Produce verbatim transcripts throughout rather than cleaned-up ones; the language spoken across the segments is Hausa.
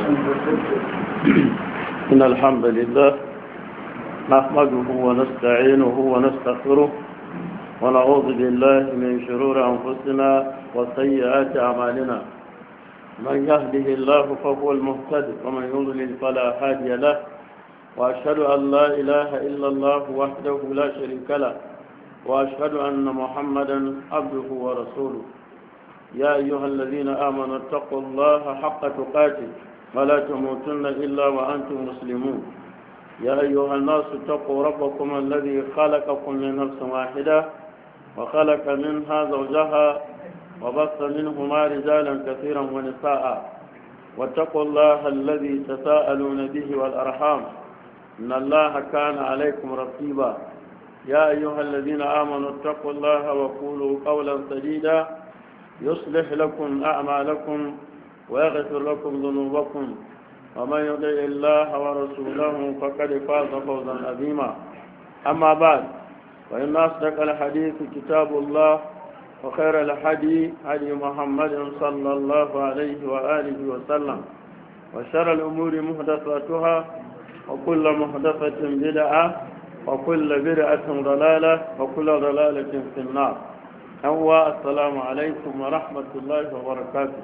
إن الحمد لله نحمده ونستعينه ونستغفره ونعوذ بالله من شرور أنفسنا وسيئات أعمالنا من يهده الله فهو المهتد ومن يضلل فلا هادي له وأشهد أن لا إله إلا الله وحده لا شريك له وأشهد أن محمدا عبده ورسوله يا أيها الذين آمنوا اتقوا الله حق تقاته ولا تموتن إلا وأنتم مسلمون يا أيها الناس اتقوا ربكم الذي خلقكم من نفس واحدة وخلق منها زوجها وبث منهما رجالا كثيرا ونساء واتقوا الله الذي تساءلون به والأرحام إن الله كان عليكم رقيبا يا أيها الذين آمنوا اتقوا الله وقولوا قولا سديدا يصلح لكم أعمالكم ويغفر لكم ذنوبكم ومن يطع الله ورسوله فقد فاز فوزا عظيما أما بعد فإن أصدق الحديث كتاب الله وخير الحديث هدي محمد صلى الله عليه وآله وسلم وشر الأمور محدثاتها وكل محدثة بدعة وكل بدعة ضلالة وكل ضلالة في النار أهوى السلام عليكم ورحمة الله وبركاته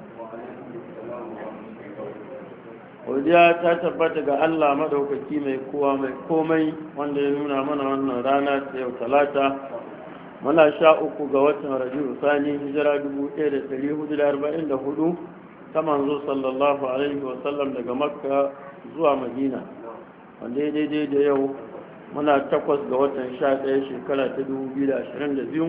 Godiya ta tabbata ga Allah madaukaki mai kowa mai komai wanda ya nuna mana wannan rana ta yau talata muna sha uku ga watan Rabiul Sani hijira dubu ɗaya da ɗari hudu da arba'in da hudu ta manzo sallallahu alaihi wa sallam daga Makka zuwa Madina wanda ya daidai da yau muna takwas ga watan sha ɗaya shekara ta dubu biyu da ashirin da biyu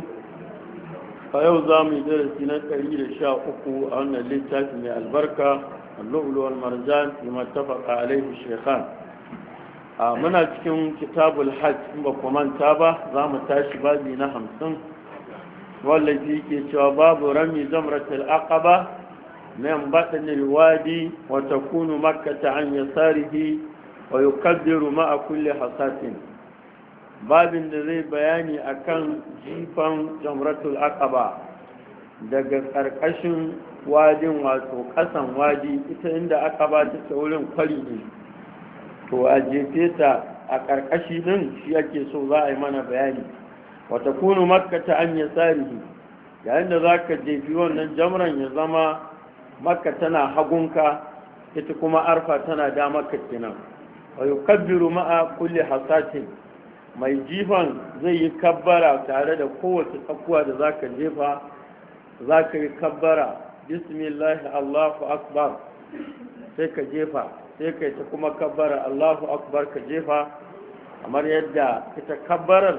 a yau za mu yi darasi na ɗari da sha uku a wannan littafi mai albarka اللؤلؤ والمرجان فيما اتفق عليه الشيخان muna cikin kitabul hajj in ba ku manta ba za mu tashi babi na hamsin wallafi ke cewa babu rami zamratul aqaba min batn alwadi wa takunu makkah an yasarihi wa yukaddiru ma'a kulli hasatin babin da zai bayani akan jifan zamratul aqaba daga karkashin wadin wato kasan wadi ita inda aka ba ta wurin kwari ne to a jefe ta a karkashi din shi ake so za a yi mana bayani wata kunu makka ta an yasarihi yayin da za ka jefi wannan jamran ya zama makka tana hagunka ita kuma arfa tana damarka kenan wa yukabbiru ma'a kulli hasatin mai jifan zai yi kabbara tare da kowace tsakuwa da za ka jefa za ka yi kabbara bismillah Allahu akbar sai ka jefa sai ka ta kuma kabbara Allahu akbar ka jefa kamar yadda ita kabbarar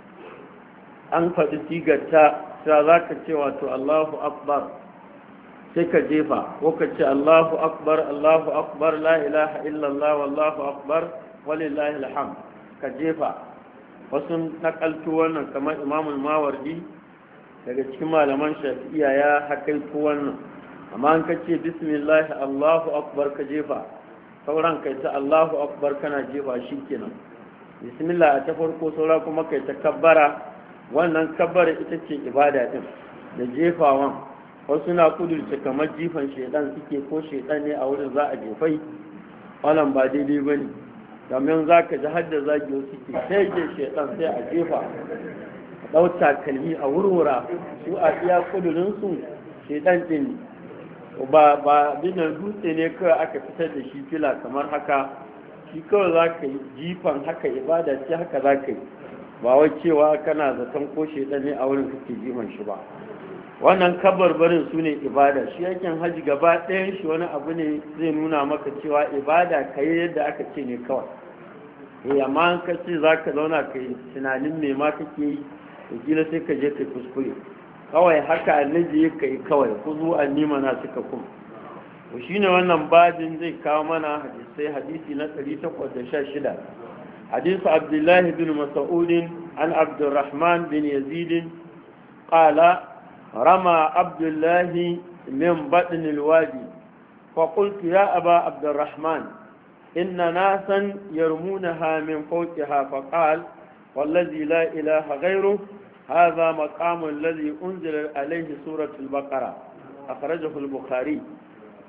an faɗi sigarta sai za ka ce wato Allahu akbar sai ka jefa ko ka ce Allahu akbar Allahu akbar la ilaha illallah wallahu akbar walillahi alhamd ka jefa wasu nakaltu wannan kamar imamul mawardi daga cikin malaman shafi'iya ya hakaito wannan amma an kace bismillah Allahu akbar ka jefa sauran kai ta Allahu akbar kana jefa shikenan bismillah ta farko saura kuma kai ta kabbara wannan kabbara ita ce ibada din da jefawan wasu na kudurce kamar jifan shedan suke ko shedan ne a wurin za a jefai wannan ba daidai bane domin zaka ji hadda zagi wasu ke sai je shedan sai a jefa ɗauta kalmi a wurwura su a iya kudurinsu shaidan ɗin ba ba dinar dutse ne kawai aka fitar da shi fila kamar haka shi kawai za ka yi jifan haka ibada ce haka za ka yi ba wai cewa kana zaton ko shaidan ne a wurin kake jifan shi ba wannan kabarbarin su ne ibada shi yakin haji gaba ɗayan shi wani abu ne zai nuna maka cewa ibada ka yi yadda aka ce ne kawai eh amma an ka ce za ka zauna ka yi tunanin me ma kake yi gila sai ka je ka kuskure kawai haka annabi ya kai kawai kuzu annima na suka kuma to shine wannan babin zai kawo mana hadisi hadisi na ɗari takwas da sha shida hadisi Abdullah bin Mas'ud an Abdurrahman bin Yazid qala rama Abdullah min batn alwadi fa qultu ya aba Abdurrahman inna nasan yarmunaha min fawqiha fa qala والذي لا إله غيره هذا مقام الذي أنزل عليه سورة البقرة أخرجه البخاري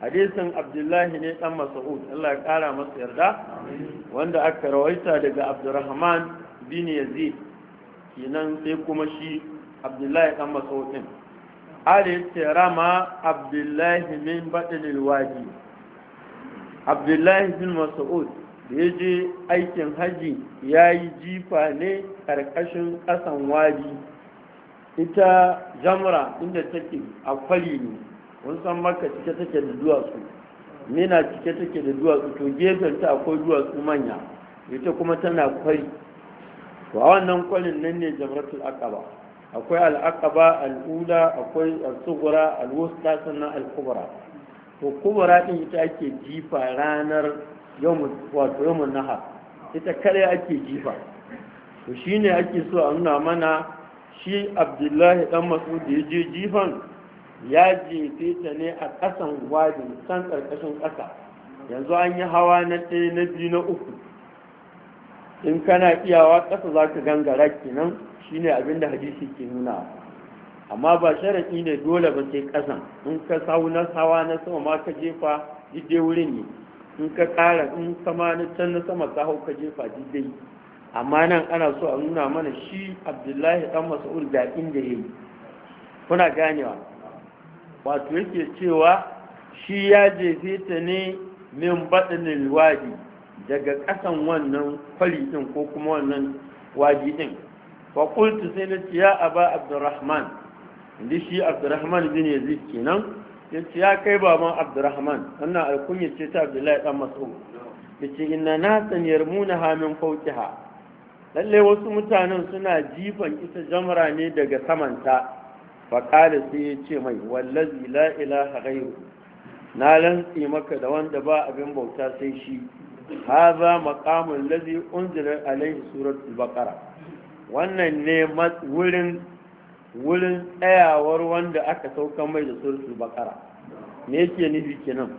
hadisin abdullahi ne dan mas'ud Allah ya kara masa yarda wanda aka rawaita daga abdurrahman bin yazid kenan sai kuma shi abdullahi dan mas'ud din ali rama abdullahi min badil wadi abdullahi bin mas'ud da ya je aikin haji ya yi jifa ne ƙarƙashin ƙasan wadi ita jamra inda take a kwari ne wani san maka cike take da duwatsu mina cike take da duwatsu to gefenta akwai duwatsu manya ita kuma tana kwari to a wannan kwarin nan ne jamratul aqaba akwai al-aqaba al-ula akwai al-sughra al-wusta sannan al-kubra to kubra din ita ake jifa ranar yawon wato yawon nahar ita kare ake jifa to shine ake so a nuna mana shi abdullahi dan mas'ud da ya je jifan ya jefe ta ne a ƙasan wadi san ƙarƙashin ƙasa yanzu an yi hawa na ɗaya na biyu na uku in kana iyawa ƙasa za ka gangara kenan shine abinda hadisi ke nuna amma ba sharaɗi ne dole ba sai ƙasan in ka sau na hawa na sama ma ka jefa dai wurin ne in ka ƙara in sama na can na sama ka hau ka jefa dai amma nan ana so a nuna mana shi abdullahi dan mas'ud da inda yayi kuna ganewa wato yake cewa shi ya jefe ta ne min badinil wadi daga ƙasan wannan kwari din ko kuma wannan wadi din fa qultu sai na ya aba abdurrahman inda shi abdurrahman bin yazid kenan yace ya kai baban abdurrahman wannan alkunya ce ta abdullahi dan mas'ud yace inna nasan yarmunaha min fawqiha lalle wasu mutanen suna jifan ita jamra ne daga samanta fa qala sai yace mai wallazi la ilaha ghairu na lantsi maka da wanda ba abin bauta sai shi hadha maqamul ladhi unzila alaihi suratul baqara wannan ne wurin wurin tsayawar wanda aka sauka mai da suratul baqara me yake nufi kenan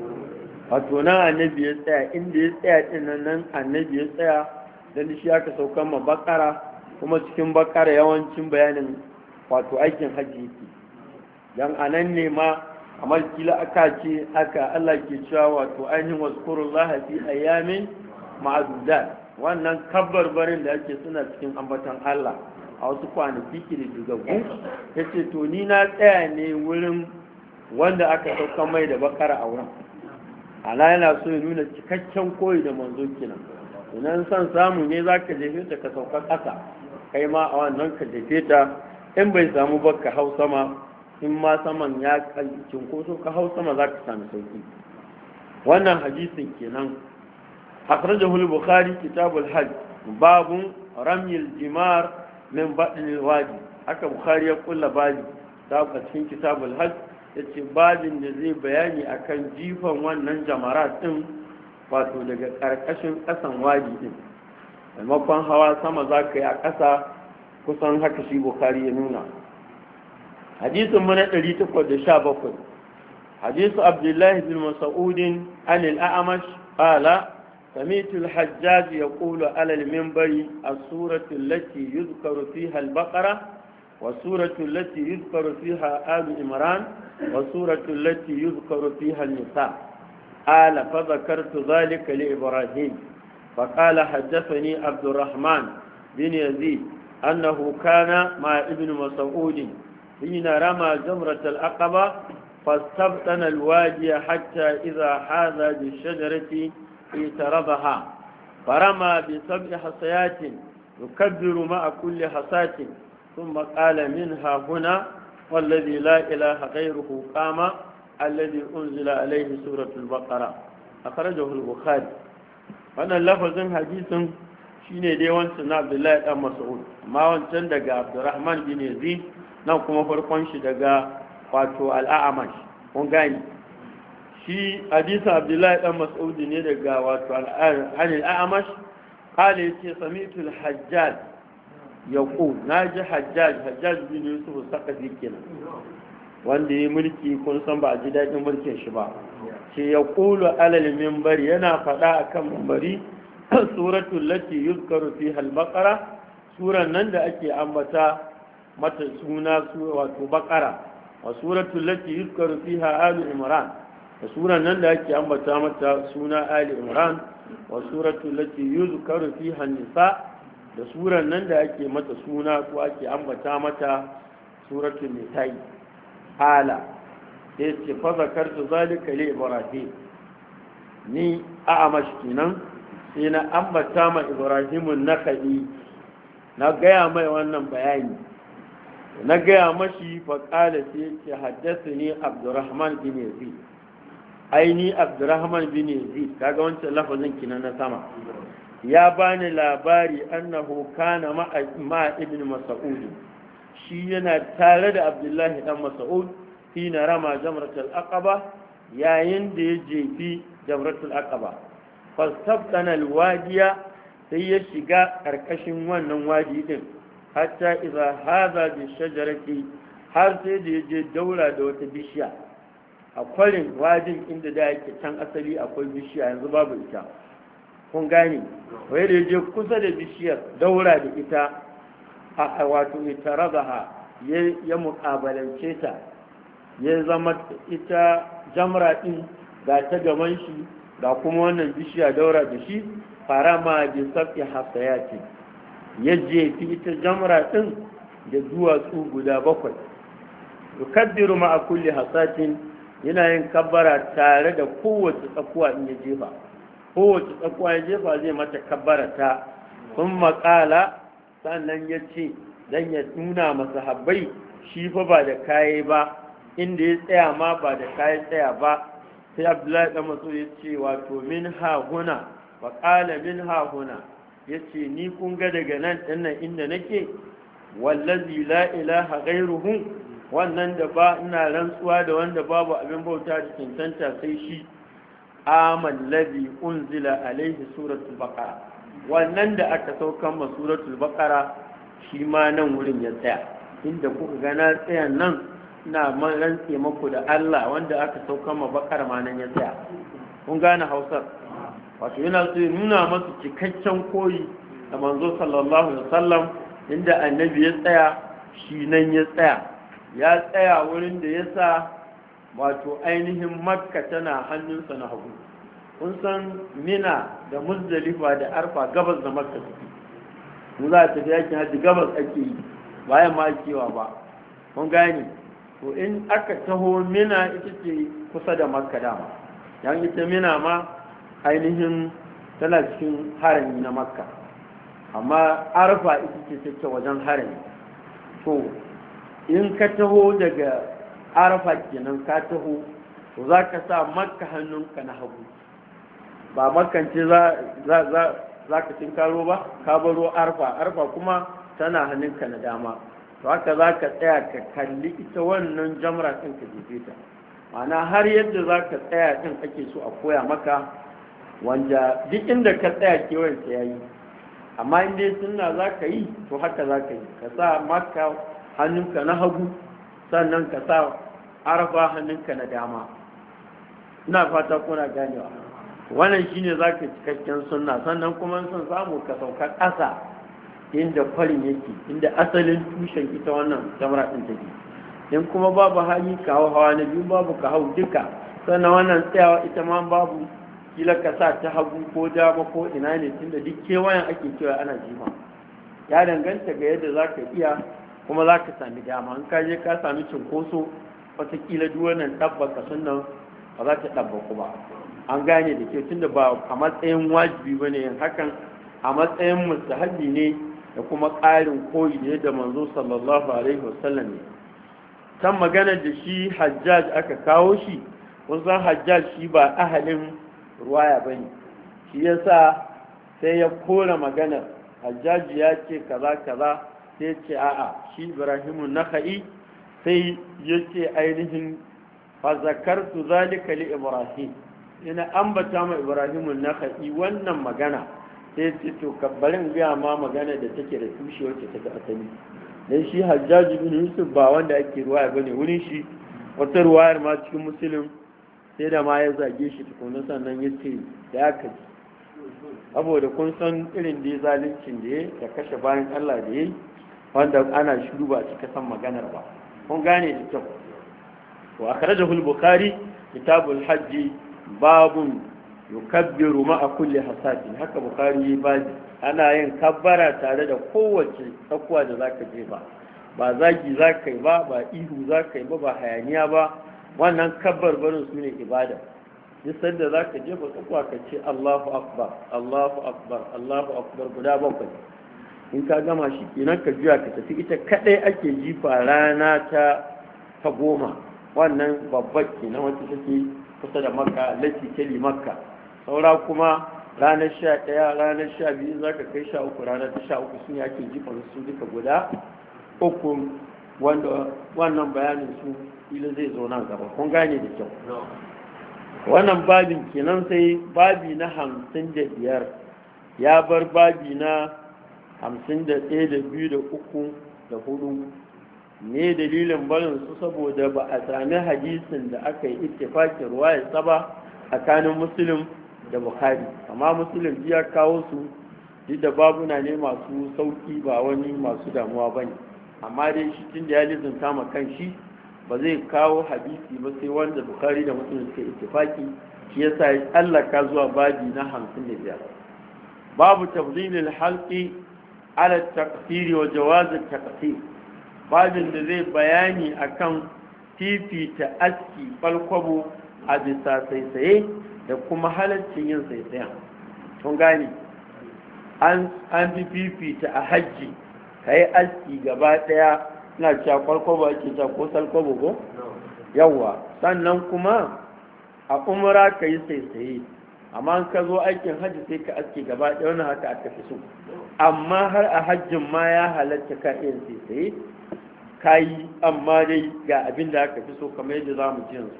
wato nan annabi ya tsaya inda ya tsaya din nan annabi ya tsaya dan shi aka sauka ma baqara kuma cikin baqara yawancin bayanin wato aikin haji yake dan anan ne ma kamar kila aka ce aka Allah ke cewa wato ainihin wazkurullaha fi ayamin ma'dudat wannan kabbar barin da ake suna cikin ambatan Allah a wasu kwanaki kididdigaggu ya ce to ni na tsaya ne wurin wanda aka sauka mai da bakara a wurin ana yana so ya nuna cikakken koyi da manzo kenan idan son samu ne za ka jefe ta ka sauka ƙasa kai ma a wannan ka jefe ta in bai samu ba ka hau sama in ma saman ya cinkoso ka hau sama za ka sami sauki wannan hadisin kenan akhrajahu al-bukhari kitabul hajj babun ramyil jimar min baɗin wadi aka bukhari ya kulla babi ta cikin kitabul hajj yace babin da zai bayani akan jifan wannan jamarat din wato daga karkashin kasan wadi din maimakon hawa sama zaka yi a ƙasa kusan haka shi bukhari ya nuna hadisin mu na ɗari takwas da sha bakwai hadisu abdullahi bin mas'ud an al-a'mash qala سمعت الحجاج يقول على المنبر السورة التي يذكر فيها البقرة والسورة التي يذكر فيها آل عمران والسورة التي يذكر فيها النساء قال فذكرت ذلك لإبراهيم فقال حدثني عبد الرحمن بن يزيد أنه كان مع ابن مسعود حين رمى جمرة العقبة فاستبطن الوادي حتى إذا حاذ بالشجرة اعترضها فرمى بسبع حصيات يكبر مع كل حصاة ثم قال منها هنا والذي لا إله غيره قام الذي أنزل عليه سورة البقرة أخرجه البخاري wannan lafazin hadisin shine dai wancan na Abdullahi dan Mas'ud amma wancan daga Abdurrahman bin Yazid nan kuma farkon shi daga wato al-A'mash kun gani shi hadisa Abdullahi dan Mas'ud ne daga wato al-A'mash qala yace sami'tu al-Hajjaj yaqul naji Hajjaj Hajjaj bin Yusuf Saqafi kenan wanda ya mulki kun san ba a ji dadin mulkin shi ba ce yaqulu alal minbar yana fada akan minbari suratul lati yuzkaru fiha al-baqara suran nan da ake ambata mata suna wato baqara wa suratul lati yuzkaru fiha alu imran da suran nan da ake ambata mata suna Ali Imran wa suratu lati yuzkaru fiha nisa da suran nan da ake mata suna ko ake ambata mata suratul nisa'i ala sai ce fa zakartu zalika li Ibrahim ni a amashkinan sai na ambata ma Ibrahimun Nakhai na gaya mai wannan bayani na gaya mashi faƙala sai ce haddasa ne Abdurrahman bin Yazid aini Abdurrahman bin Yazid kaga wancan lafazin kina na sama ya bani labari annahu kana ma ibn Mas'ud shi yana tare da Abdullahi dan Mas'ud hina rama jamratul aqaba yayin da ya jefi jamratul aqaba fastabtana alwadiya sai ya shiga karkashin wannan wadi din hatta idza hadha bi shajarati har sai da yaje daura da wata bishiya a kwarin wadin inda da yake can asali akwai bishiya yanzu babu ita kun gane wai da yaje kusa da bishiyar daura da ita a wato ita rabaha ya muƙabalance ta ya zama ita jamra din ga ta gaban shi ga kuma wannan bishiya daura da shi farama bi safi hasayati ya jefi ita jamra din da duwatsu guda bakwai yukaddiru ma kulli hasatin yana yin kabbara tare da kowace tsakuwa in ya jefa kowace tsakuwa ya jefa zai mata kabbara ta sun makala sannan ya ce dan ya nuna masa habbai shi fa ba da kaye ba inda ya tsaya ma ba da kaye tsaya ba sai abdullahi dan maso ya ce wato min ha huna wa qala min ha huna yace ni kun ga daga nan dinnan inda nake wallazi la ilaha ghairuhu wannan da ba ina rantsuwa da wanda babu abin bauta da cancanta sai shi amal ladhi unzila alaihi suratul baqara wannan da aka saukan ma suratul baqara shi ma nan wurin ya tsaya inda kuka ga na tsaya nan ina man rantse muku da Allah wanda aka saukan ma baqara ma nan ya tsaya kun gane Hausar wato yana so ya nuna masu cikakken koyi da manzo sallallahu alaihi wasallam inda annabi ya tsaya shi nan ya tsaya ya tsaya wurin da ya sa wato ainihin makka tana hannunsa na hagu kun san mina da muzdalifa da arfa gabas da makka suke mu za ta yakin hajji gabas ake yi bayan ma kewa ba kun gane to in aka taho mina ita ce kusa da makka dama yan ita mina ma ainihin tana cikin harami na makka amma arfa ita ce take wajen harami to in ka taho daga arfa kenan ka taho to za ka sa makka hannunka na hagu ba makance za ka tinkaro ba ka baro arfa arfa kuma tana hannunka na dama to haka za ka tsaya ka kalli ita wannan jamra ɗin ka jefe ta ma'ana har yadda za ka tsaya ɗin ake so a koya maka wanda duk inda ka tsaya kewayensa ya yi amma in dai sunna za ka yi to haka za ka yi ka sa makka hannunka na hagu sannan ka sa arfa hannunka na dama ina fata kuna ganewa wannan shine za ka cikakken sunna sannan kuma sun samu ka sauka ƙasa inda kwarin yake inda asalin tushen ita wannan jamra ɗin take in kuma babu hali ka hau hawa na biyu babu ka hau duka sannan wannan tsayawa ita ma babu kila ka sa ta hagu ko dama ko ina ne tunda duk kewayen ake cewa ana jima ya danganta ga yadda za ka iya kuma za ka sami dama in ka je ka sami cinkoso watakila duk wannan ɗabbaka sunan ba za ta ɗabbaku ba an gane da ke tunda ba a matsayin wajibi ba ne yin hakan a matsayin mustahabi ne da kuma ƙarin koyi ne da manzo sallallahu alaihi wasallam ne kan magana da shi hajjaj aka kawo shi kusan hajjaj shi ba ahalin ruwaya ba ne shi yasa sai ya kora maganar hajjaji ya ce kaza kaza sai ce a'a shi ibrahimu nakhai sai ya ce ainihin fa zakartu zalika li ibrahim ina ambata ma ibrahimu nakhai wannan magana sai ce to kabbarin ga ma magana da take da tushe wacce take asali dan shi hajjaji bin yusuf ba wanda ake ruwaya bane wurin shi wata ruwayar ma cikin muslim sai da ma ya zage shi tukunan sannan ya ce da ya kaji saboda kun san irin da ya zalincin da ya da kashe bayan Allah da ya yi wanda ana shiru ba cika san maganar ba kun gane da kyau to a kare da bukhari kitabul hajji babun yukabbiru ma'a kulli hasatin, haka Bukhari ba ana yin kabbara tare da kowace tsakuwa da zaka jefa, ba zagi zaka yi ba ba ihu zaka yi ba ba hayaniya ba, wannan kabbar barin su ne ibada. duk sanda zaka jefa tsakuwa ka ce Allahu akbar Allahu akbar Allahu akbar guda bakwai. in ka gama shi kenan ka juya ka tafi. ita kadai ake jifa rana ta ta goma, wannan babbar kenan wacce take kusa da Makka, lati kali Makka. saura kuma ranar sha ɗaya ranar sha biyu za ka kai sha uku ranar ta sha uku sun ake jifan su duka guda uku, wanda wannan bayanin su ila zai zo nan gaba kun gane da kyau. wannan babin kenan sai babi na hamsin da biyar ya bar babi na hamsin da ɗaya da biyu da uku da hudu. ne dalilin barin su saboda ba a sami hadisin da aka yi ittifakin ruwayarsa ba tsakanin Muslim da Bukhari, amma Muslim ya kawo su duk da babuna ne masu sauki ba wani masu damuwa ba ne, amma dai shi tun da ya lizinta ma kan shi ba zai kawo hadisi ba sai wanda Bukhari da Muslim suka ittifaki, shi yasa ya tsallaka zuwa babi na hamsin da biyar. babu tafdilil halqi ala taqsir wa jawaz at-taqsir, babin da zai bayani akan fifita aski falkwabo a bisa saisaye da kuma halaccin yin saisayen. kun gane an fi fifita a hajji ka yi aski gaba daya na cewa kwalkwabo ake ta ko salkwabo ko yawa, sannan kuma a umara ka yi saisaye, amma ka zo aikin hajji sai ka aski gaba daya, wani haka aka fi so. amma har a hajjin ma ya halatta ka iya saisaye ka yi, amma dai ga abin da aka fi so kamar yadda za mu ji yanzu.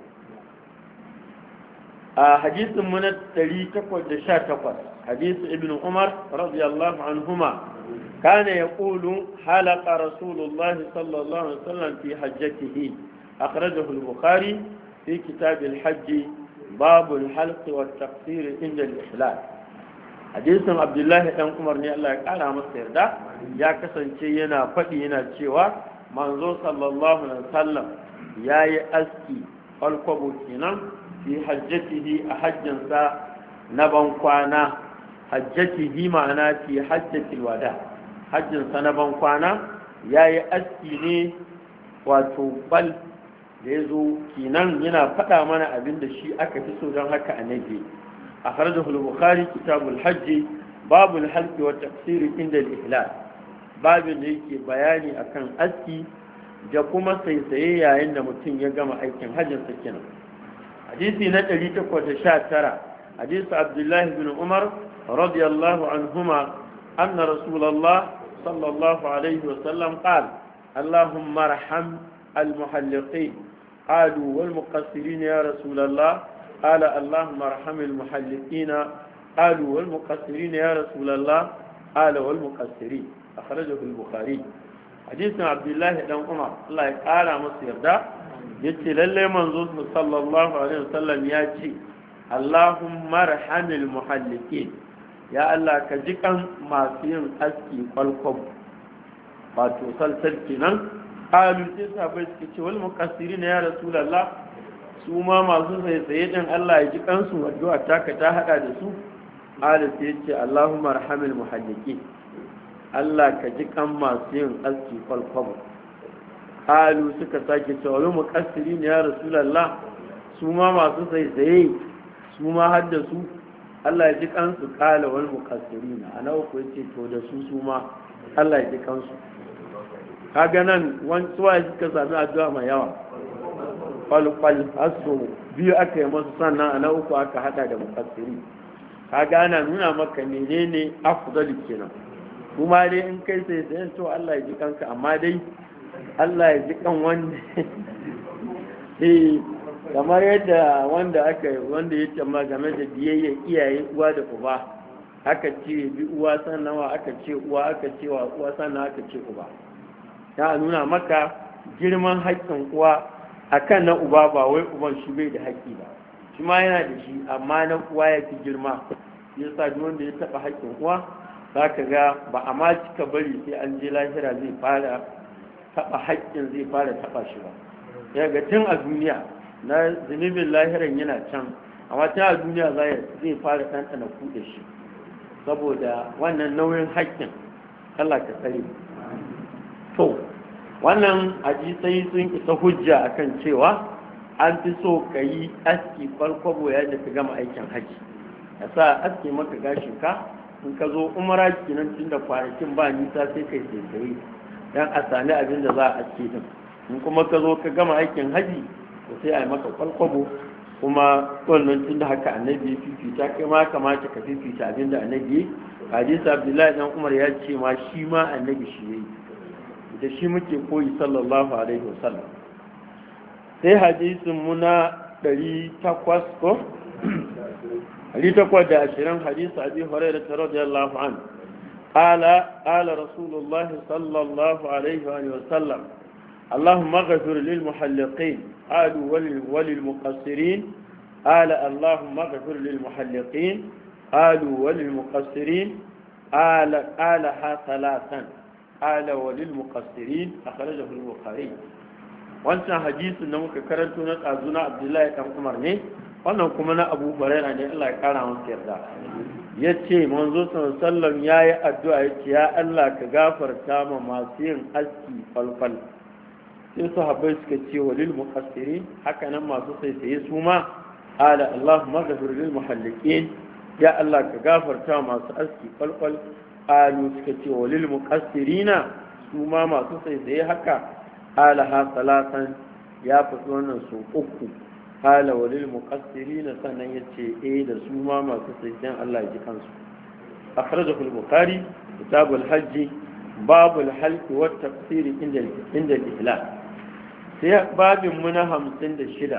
a hadisin mu na ɗari takwas da sha takwas, hadisin ibn Umar radiyallahu anhuma kana yaqulu halaqa rasulullah sallallahu alaihi wasallam fi hajjatihi, akhrajahu al-bukhari fi kitab al-hajj bab al-halq wa at-taqsir inda al-ihlal. hadisin abdullahi dan Umar ne Allah ya kara masa yarda, ya kasance yana faɗi yana cewa manzo sallallahu alaihi wasallam yayi aski alkwabo kenan fi hajjatihi a hajjinsa na ban kwana. hajjatihi ma'ana fi hajjatil wada, hajjinsa na ban kwana yayi aski ne wato bal da yazo kenan yana faɗa mana abin da shi aka fi so, don haka annabi akhrajahu al-bukhari kitabul hajj babul halq wa tafsir inda al-ihlal, babin da yake bayani akan aski da kuma saisaye yayin da mutum ya gama aikin hajjinsa kenan. hadisi na ɗari takwas da sha tara, hadisi abdullahi bin umar radiyallahu anhuma anna rasulullah sallallahu alaihi wasallam qala allahumma arham al-muhalliqin qalu wal muqassirin ya rasulullah qala allahumma arham al-muhalliqin qalu wal muqassirin ya rasulullah qala wal muqassirin, akhrajahu al-bukhari. hadisin abdullahi dan umar Allah ya kara masa yarda yace lalle manzo sallallahu alaihi wasallam ya ce Allahumma arhamil muhallikin, ya Allah ka ji kan masu yin aski kwalkwab wato salsal kenan. qalu sai sabai suke ce wal muqassirin ya rasulullah, su ma masu tsaye din Allah ya ji kansu, addu'a taka ta hada da su. qala sai yace Allahumma arhamil muhallikin, Allah ka ji kan masu yin aski kwalkwabo. Halu suka sake cewa mu kasiri ne ya Rasulallah, su ma masu tsaye su ma har da su Allah ya ji kansu. kala wal muqassirina, ana uku yace to da su su ma Allah ya ji kansu. kaga nan wani suwaye suka sami addu'a mai yawa, kwalkwal hasu biyu aka yi masu, sannan ana uku aka hada da muqassiri. kaga ana nuna maka menene afdalu kenan. kuma dai in kai sai sai to Allah ya ji kanka, amma dai Allah ya ji kan wanda eh kamar yadda wanda aka wanda ya ce ma game da biyayya iyaye uwa da uba, aka ce bi uwa sannan wa aka ce uwa, aka ce wa uwa sannan aka ce uba. ya nuna maka girman haƙƙin uwa akan na uba, ba wai uban shi bai da haƙƙi ba, shi ma yana da shi, amma na uwa ya fi girma. yasa duk wanda ya taɓa haƙƙin uwa za ka ga ba a ma cika bari sai an je lahira zai fara taɓa haƙƙin zai fara taɓa shi ba. ya ga tun a duniya na zunubin lahiran yana can amma ta duniya zai fara ɗanɗana kuɗe shi saboda wannan nauyin haƙƙin Allah ka tsare. To wannan hadisai sun isa hujja akan cewa an fi so ka yi aski kwalkwabo yayin da ka gama aikin haji ya sa aski maka gashin ka in ka zo umara kenan tun da kwanakin ba nisa sai kai sai dan a sami abin da za a aski din in kuma ka zo ka gama aikin haji to sai a yi maka kwalkwabo kuma wannan tun da haka annabi ya fifita kai ma kamata ka fifita abin da annabi hadisi abdullahi dan umar ya ce ma shi ma annabi shi yayi da shi muke koyi sallallahu alaihi wasallam. Sai hadisin muna ɗari takwas ko ɗari takwas da ashirin hadisi abi hurairah radiyallahu anhu qala qala rasulullah sallallahu alaihi wa sallam اللهم اغفر للمحلقين قالوا وللمقصرين قال اللهم اغفر للمحلقين قالوا وللمقصرين قال قالها ثلاثا قال وللمقصرين أخرجه البخاري. wancan hadisin da muka karanto na tsazuna Abdullahi dan Umar ne wannan kuma na Abu Hurairah ne Allah ya kara masa yarda yace manzo sallallahu alaihi wasallam yayi addu'a yace ya Allah ka gafarta ma masu yin aski falfal sai sahabbai suka ce walil muqassirin haka nan masu saisaye su ma ala Allahumma ghfir lil muhalliqin ya Allah ka gafarta masu aski falfal alu suka ce walil muqassirina su ma masu saisaye haka ala ha salatan ya fito wannan su uku ala walil muqassirina sannan yace eh da su ma masu saisayen Allah ya ji kansu akhrajahu al-bukhari kitab al-hajj bab al-halq wa at-taqsir inda inda al-ihlal sai babin mu na hamsin da shida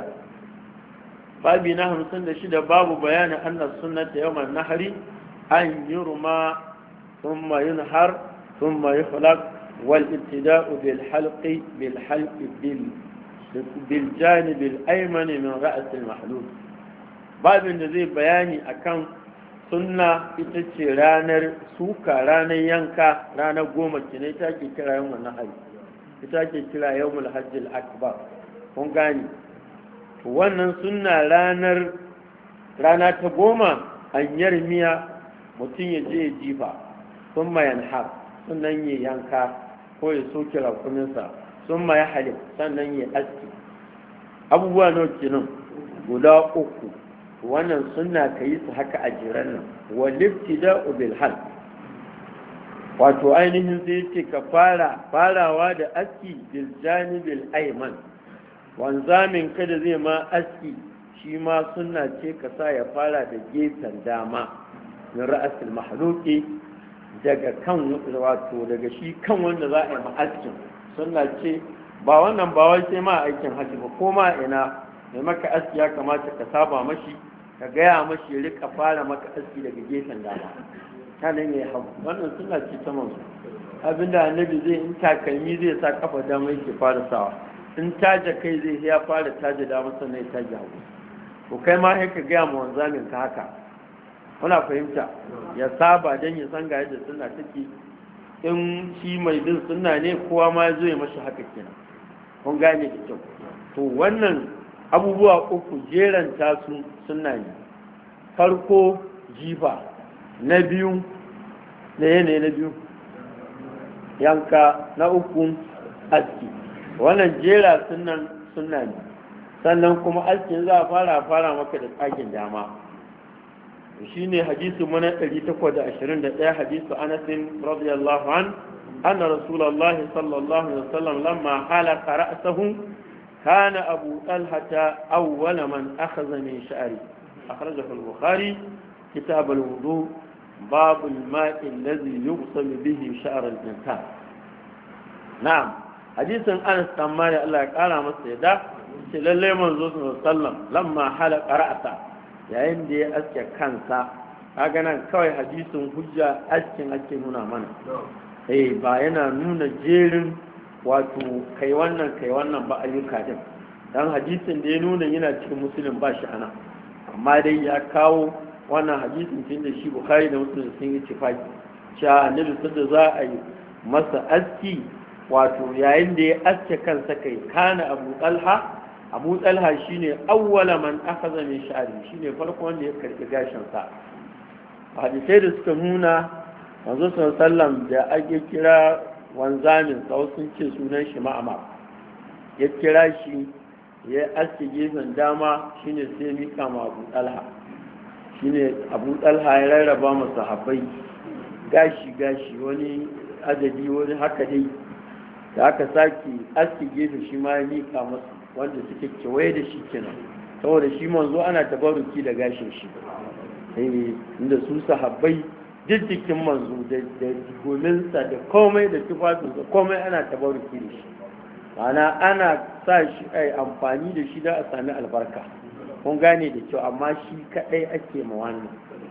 babi na hamsin da shida babu bayanin anna sunnata yawm an-nahri an yurma thumma yunhar thumma yuflaq wal ibtida'u bil halqi bil halqi bil bil janib al ayman min ra's al mahlul babin da zai bayani akan sunna ita ce ranar suka ranar yanka ranar goma kine ta ke kira yawm an-nahri ita ke kira yawm al-hajj al-akbar kun gani wannan sunna ranar rana ta goma an yarmiya mutum ya je jifa sun mayan har sannan ya yanka ko ya soke rakuninsa sun ya halif sannan ya aski abubuwa nawa kenan guda uku wannan sunna ka yi su haka a jiran nan walifti da ubil hal wato ainihin sai ce ka fara farawa da aski bil janibil ayman wanzamin kada zai ma aski shi ma sunna ce ka sa ya fara da gefen dama na ra'asul mahluki daga kan wato daga shi kan wanda za a yi ma askin sunna ce ba wannan ba wai sai ma aikin haji ba ko ma ina mai maka aski ya kamata ka saba mashi ka gaya mashi ya rika fara maka aski daga gefen dama kana ne hagu wannan sunna ce ta manzo abinda annabi zai in takalmi zai sa kafa dama yake fara sawa in taja kai zai ya fara taja dama sannan ya taja hagu to kai ma sai ka gaya ma wanzamin ka haka kuna fahimta ya saba dan ya san ga yadda sunna take in shi mai bin sunna ne kowa ma ya zo ya mashi haka kenan kun gane da kyau to wannan abubuwa uku jeranta su sunna ne farko jifa na biyu na yanayi na biyu yanka na uku aski wannan jera sunan sunna ne sannan kuma askin za a fara fara maka da tsakin dama shi ne hadisu mana ɗari takwas da ashirin da ɗaya hadisu anasin radiyallahu an anna rasulallah sallallahu alaihi wasallam lamma halaka ra'sahu kana abu talhata awwala man akhadha min sha'ri akhrajahu al-bukhari kitab al-wudu bab al-ma'i alladhi yughsal bihi sha'r al-insan na'am hadisin Anas dan Malik Allah ya kara masa yadda ce lalle manzo sallallahu alaihi wasallam lamma halaka ra'sa yayin da ya aske kansa kaga nan kawai hadisin hujja askin ake nuna mana eh ba yana nuna jerin wato kai wannan kai wannan ba ayyuka din dan hadisin da ya nuna yana cikin muslim ba shi ana amma dai ya kawo wannan hadisin tun da shi Bukhari da Muslim sun yi tifaki cewa annabi sallallahu za a yi masa aski wato yayin da ya aske kansa kai kana Abu Talha Abu Talha shine awwala man akhadha min sha'ri, shine farko wanda ya karbi gashin sa. Hadisai da suka nuna manzo sallallahu alaihi wasallam da ake kira wanzamin sau sun ce sunan shi Ma'mar, ya kira shi ya aske gefen dama shine sai mika ma Abu Talha, shine Abu Talha ya rarraba masa sahabbai gashi gashi wani adadi wani haka dai, da aka sake aske gefe shi ma ya mika masa wanda suke kewaye da shi kenan, saboda shi manzo ana tabaruki da gashin shi eh inda su sahabbai jijjikin manzo da gominsa da komai da tufafinsa komai ana tabaruki da shi, ana ana sa shi ai amfani da shi da a sami albarka, kun gane da kyau, amma shi kadai ake ma wannan.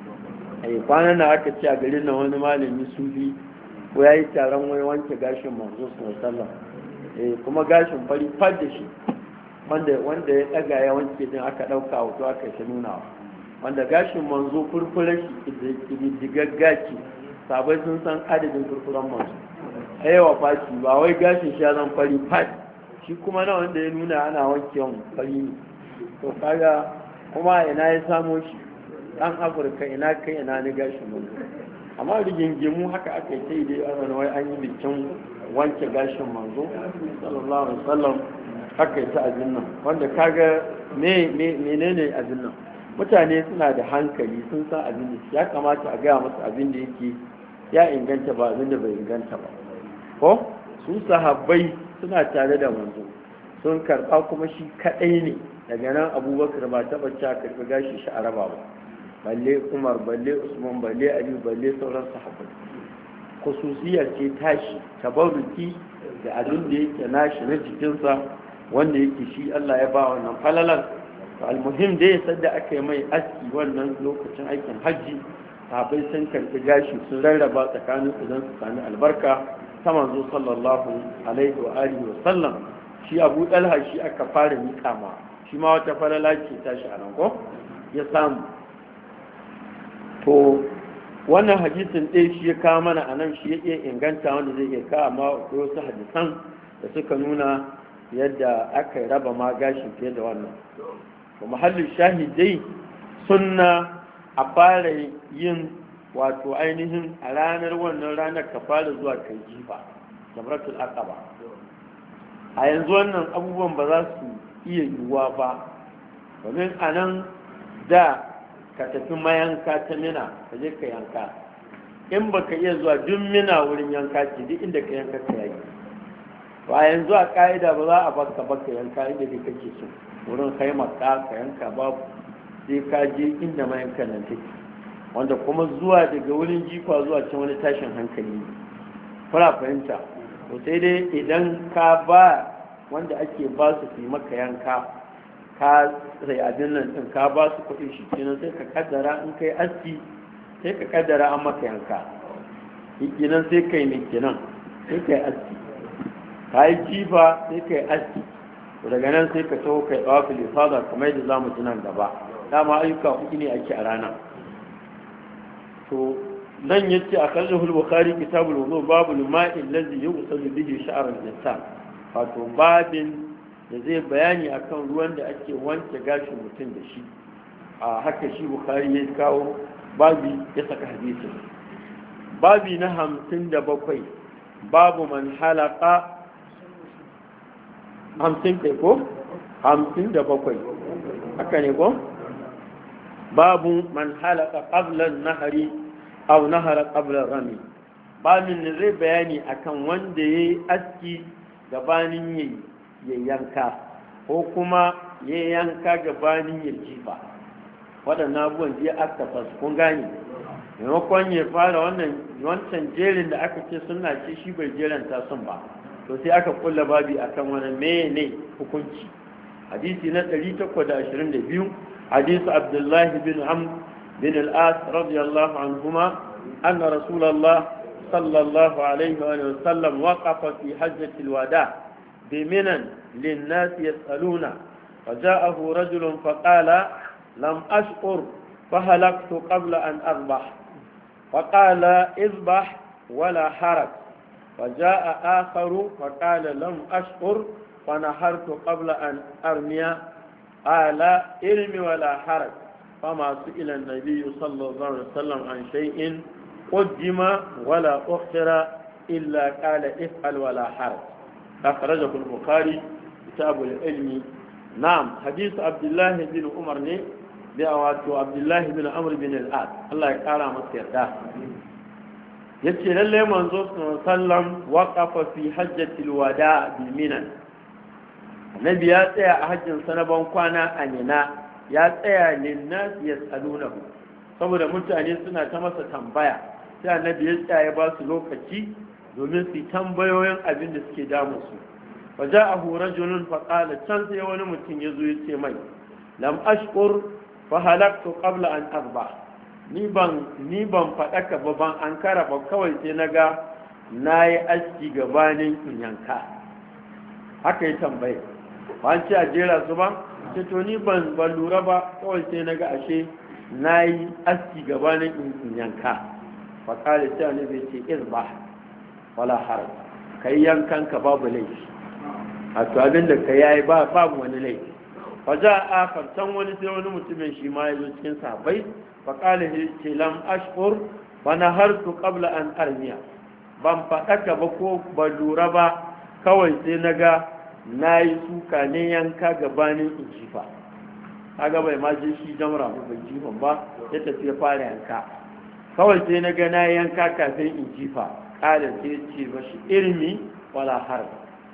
ai kwanan nan aka ce a garin nan wani malami sufi ko yayi taron wai wanke gashin manzo sallallahu alaihi wasallam eh kuma gashin fari fad da shi, wanda wanda ya daga ya wanke din aka dauka hoto aka shi nuna, wanda gashin manzo furfurar shi digaggaci sabai sun san adadin furfuran manzo aiwa fashi ba wai gashin shi zan fari fat, shi kuma na wanda ya nuna ana wankewan fari, to kaga kuma ina ya samo shi dan Afirka, ina kai ina ni gashin manzo. Amma rigingimu haka aka yi sai dai ana wai an yi bikin wanke gashin manzo sallallahu alaihi wasallam, haka yi ta abin nan, wanda kaga me menene abin nan, mutane suna da hankali sun san abin da ya kamata a gaya masu abin da yake ya inganta ba abin da bai inganta ba, ko su sahabbai suna tare da manzo sun karba kuma shi kadai ne, daga nan Abubakar ba taba cewa karbi gashi shi a raba ba, balle Umar balle Usman balle Ali balle sauran sahabbai. Khususiyar ce tashi tabarruki da abin da yake nashi na jikinsa wanda yake shi Allah ya ba wannan falalar. Almuhim da ya sadda aka yi mai aski wannan lokacin aikin hajji, sahabbai sun karɓi gashi sun rarraba tsakanin su don su sami albarka ta manzo sallallahu alaihi wa alihi wa sallam. Shi Abu Talha shi aka fara miƙa ma, shi ma wata falala ce tashi a nan ko ya samu. To wannan hadisin ɗaya shi ya kawo mana a nan, shi ya iya inganta wanda zai iya kawo, amma akwai wasu hadisan da suka nuna yadda aka raba ma gashin fiye da wannan. To mahallin shahidai sunna a fara yin wato ainihin a ranar wannan ranar ka fara zuwa kai jifa jamratul aqaba. A yanzu wannan abubuwan ba za su iya yiwuwa ba, domin a nan da ka tafi mayanka ta mina ka je ka yanka, in baka iya zuwa duk mina wurin yanka ce duk inda ka yanka ka yayi. Ba yanzu a ka'ida ba za a baka baka yanka inda dai kake so, wurin kai maka ka yanka babu, sai ka je inda mayankan nan take, wanda kuma zuwa daga wurin jifa zuwa can wani tashin hankali ne, kuna fahimta. To sai dai idan ka ba wanda ake ba su fi maka yanka, ka sai abin nan din ka ba su kuɗin shi kenan, sai ka kaddara in kai aski sai ka kaddara an maka yanka, kenan sai kai mai kenan sai kai aski, ka yi jifa sai kai aski, daga nan sai ka taho kai tsawafil ifada kamar yadda zamu ji nan gaba, dama ayyuka uku ne ake a rana. To nan yace akallahu al-bukhari kitabul wudu babul ma'i allazi yughsalu bihi sha'r al-insan, wato babin da zai bayani akan ruwan da ake wanke gashin mutum da shi. A haka shi bukhari ya kawo babi ya saka hadisi. Babi na hamsin da bakwai, babu man halaka hamsin ɗai ko? hamsin da bakwai haka ne ko? babu man halaka ƙablan nahari au nahara ƙablan rami. Babin da zai bayani akan wanda ya yi aski gabanin ya yanka ko kuma ya yanka gabanin ya jifa, waɗannan abubuwan ya aka fasu kun gane, maimakon ya fara wannan wancan jerin da aka ce suna ce shi bai jeranta sun ba, to sai aka kulla babi akan wani mene hukunci. Hadisi na ɗari takwas da ashirin da biyu, hadisi Abdullahi bin Amr bin al-As radiyallahu anhuma anna Rasulullah sallallahu alaihi wa sallam waqafa fi hajjatil wada bi Minan lin-nas yas'aluna فجاءه رجل فقال لم أشعر فهلكت قبل أن أذبح فقال اذبح ولا حرج. فجاء آخر فقال لم أشعر فنحرت قبل أن أرمي على علم ولا حرج فما سئل النبي صلى الله عليه وسلم عن شيء قدم ولا أخر إلا قال افعل ولا حرج أخرجه البخاري كتاب العلم. نعم حديث عبد الله بن عمر ne da wato Abdullah bin Amr bin al-As Allah ya kara masa yarda yace lalle manzo sallam waqafa fi hajjatil wada bi Mina nabi ya tsaya a hajjin sa na ban kwana a Mina ya tsaya linnas yasalunahu saboda mutane suna ta masa tambaya sai annabi ya tsaya ya ba su lokaci domin su tambayoyin abin da suke damu su faja'ahu rajulun faqala can sai wani mutum yazo ya ce mai lam ashkur fa halaktu qabla an azba ni ban ni ban fadaka ba ban ankara ba kawai sai naga nayi aski gabanin in yanka haka ya tambaye ban ci a jera su ba ce to ni ban ban lura ba kawai sai naga ashe nayi aski gabanin in yanka fa kale sai ne bai ce izba wala haraj kai yankanka babu laifi a to abin da ka yayi ba babu wani laifi fa ja akhar tan wani sai wani mutumin shi ma yazo cikin sahabbai fa qala ce lam ashkur wa nahartu qabla an armiya ban fadaka ba ko ba lura ba kawai sai naga nayi suka ne yanka gabanin in jifa kaga bai ma je shi jamra ba bai jifa ba ya tafi ya fara yanka kawai sai naga nayi yanka kafin in jifa qala sai ce bashi irmi wala harb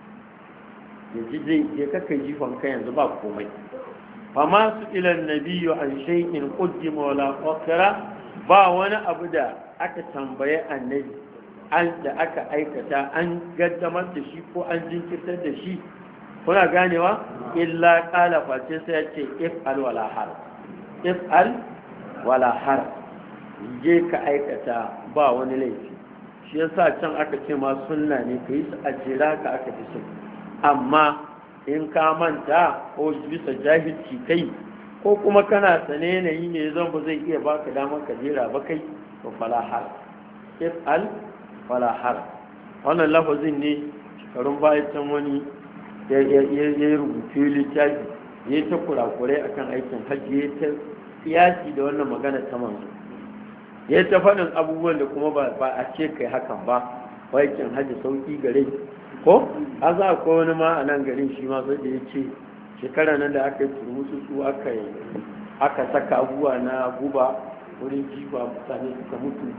yanzu zai je kaka jifan kai yanzu ba komai fama su ilan nabiyu an shay'in qaddima wala akhara ba wani abu da aka tambaye annabi an da aka aikata an gaddamar da shi ko an jinkirtar da shi kuna ganewa illa qala fa sai sai ce if'al wala har if'al wala har je ka aikata ba wani laifi shi yasa can aka ce ma sunna ne kai su ajira ka aka fi so amma in ka manta ko bisa jahilci kai ko kuma kana sane yanayi ne zan ba zai iya baka damar ka jera ba kai to falahar if'al falahar wannan lafazin ne shekarun bayan can wani ya yi rubutu littafi ya ta kurakurai akan aikin hajji ya ta siyasi da wannan magana ta manzo ya ta faɗin abubuwan da kuma ba a ce kai hakan ba aikin hajji sauki gare ko a za ko wani ma a nan garin shi ma sai da ya ce shekara nan da aka yi turmusu su aka yi aka saka abubuwa na guba wurin jifa mutane suka mutu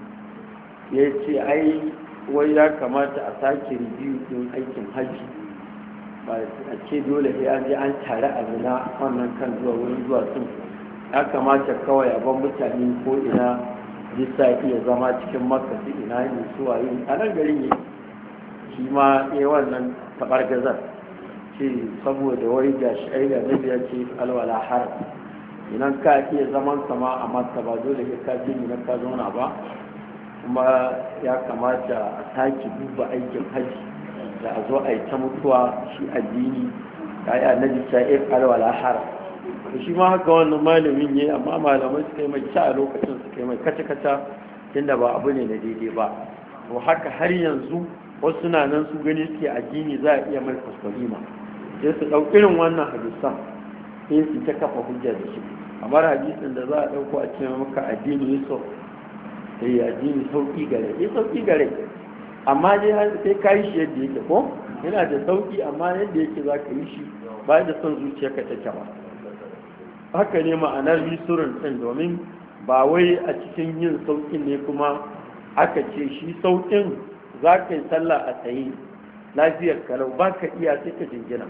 ya ce ai wai ya kamata a sake review din aikin hajji ba a ce dole ya je an tare a zina wannan kan zuwa wurin zuwa sun ya kamata kawai a ban mutane ko ina bisa iya zama cikin makka su ina ne suwaye a nan garin ne shi ma ya wannan tabar gazar ce saboda wai ga shi ai da nabi ya ce alwala har idan ka iya zaman sama a makka ba dole ka je ne ka zauna ba kuma ya kamata a sake duba aikin haji da a zo a yi ta mutuwa shi addini ka yi annabi ta yi alwala har shi ma haka wannan malamin ne amma malamai suka yi mai ci a lokacin suka yi mai kaca-kaca tunda ba abu ne na daidai ba to haka har yanzu wasu na nan su gani suke addini za a iya mai kuskurima sai su ɗauki irin wannan hadisan sai su ta kafa hujja da shi kamar hadisin da za a ɗauko a ce maka addini ya so sai addini sauƙi gare ya sauƙi gare amma dai sai ka yi shi yadda yake ko yana da sauƙi amma yadda yake za ka yi shi ba da son zuciya ka take ba haka ne ma'anar yisurin ɗin domin ba wai a cikin yin sauƙin ne kuma aka ce shi sauƙin za ka yi sallah a tsaye lafiyar kalau ba ka iya sai ka jingina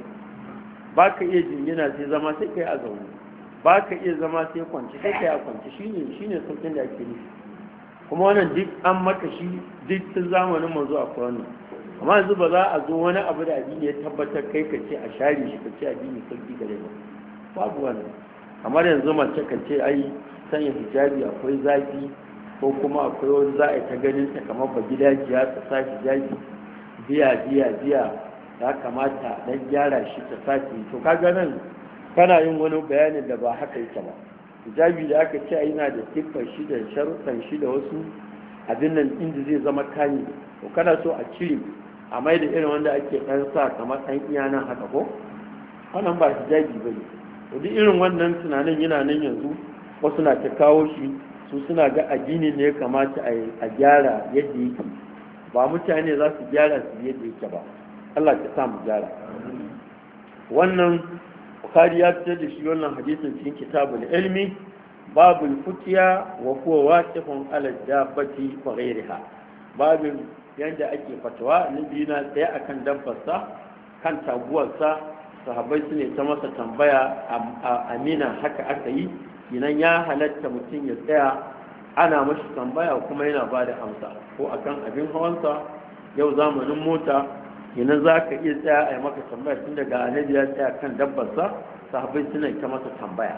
ba ka iya jingina sai zama sai ka yi a zaune ba ka iya zama sai kwanci sai ka yi a kwanci shi ne sauƙin da ake nufi kuma wannan duk an maka shi duk tun zamanin manzo a kwanan amma yanzu ba za a zo wani abu da addini ya tabbatar kai ka ce a share shi ka ce addini sauƙi gare ba babu wannan kamar yanzu mace ka ce ai sanya hijabi akwai zafi ko kuma akwai wani za a yi ta ganin ta kamar ba gidajiya ta sa hijabi biya biya biya ya kamata dan gyara shi ta sake to kaga nan kana yin wani bayanin da ba haka yake ba hijabi da aka ce yana da siffar shi da sharuɗan shi da wasu abin nan inda zai zama kani to kana so a cire a mai da irin wanda ake ɗan sa kamar ɗan iya nan haka ko wannan ba hijabi ba ne. duk irin wannan tunanin yana nan yanzu wasu na ta kawo shi, su suna ga addini ne ya kamata a gyara yadda yake, ba mutane za su gyara su yadda yake ba. Allah ta sa mu gyara. wannan Bukhari ya fitar da shi wannan hadisin cikin kitabul ilmi babul futiya wa huwa waqifun ala dabbati wa ghayriha, babin yanda ake fatawa annabi na tsaye akan dabbarsa kan taguwarsa, sahabbai su ne ta masa tambaya a Amina haka aka yi, kinan ya halatta mutum ya tsaya ana mashi tambaya kuma yana ba da amsa, ko akan abin hawansa yau zamanin mota kinan za ka iya tsaya a yi maka tambaya tun daga annabi ya tsaya kan dabbarsa, sahabbai su ne ta masa tambaya.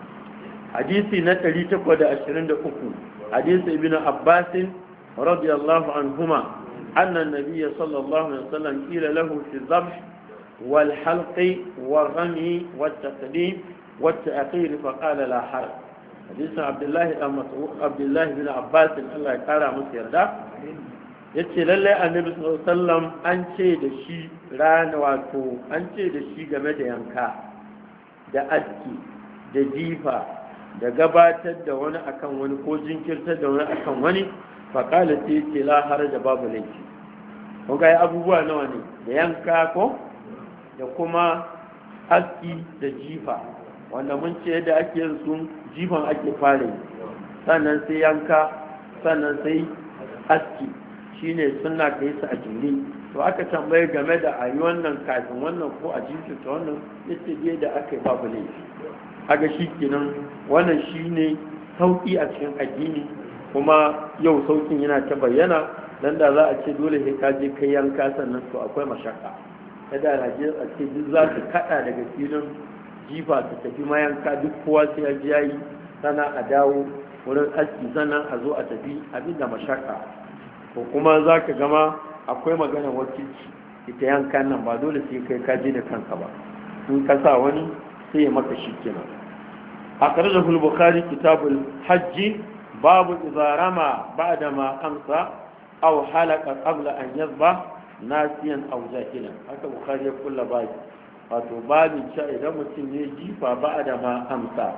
hadisi na ɗari takwas da ashirin da uku hadisi ibn Abbas radiyallahu anhuma anna an-nabiy sallallahu alaihi wasallam qila lahu fi dhabh wal halq wal rami wat taqdim wat ta'khir fa qala la haraj. hadisi Abdullah ibn Mas'ud Abdullah ibn Abbas Allah ya kara masa yarda yace lalle annabi sallallahu alaihi wasallam an ce da shi rana wato an ce da shi game da yanka da aski da jifa da gabatar da wani akan wani ko jinkirtar da wani akan wani faƙala ce ce la haraja babu laifi. kun ga abubuwa nawa ne, da yanka ko da kuma aski da jifa, wanda mun ce yadda ake yin su jifan ake fara yi, sannan sai yanka, sannan sai aski, shine suna ka yi su a jere. to aka tambaye game da a yi wannan kafin wannan ko a jinkirta wannan, yace dai da aka yi babu laifi. aga shi kenan wannan shine sauki a cikin addini, kuma yau saukin yana ta bayyana, dan da za a ce dole sai ka je kai yanka sannan to akwai mashaka. kada na je a ce duk za su kada daga filin jifa su tafi mayanka, duk kowa sai ya ji yayi sana a dawo wurin aski sannan a zo a tafi abin da mashaka. ko kuma za ka gama akwai magana wakilci, ita yankan nan ba dole sai kai ka je da kanka ba, in ka sa wani sai ya maka shi kenan. أخرجه البخاري كتاب الحج باب إذا رمى بعدما أمسى أو حلق قبل أن يذبح ناسيا أو جاهلا. هذا البخاري يقول باي wato babin sha idan mutum ya jifa ba da ma amsa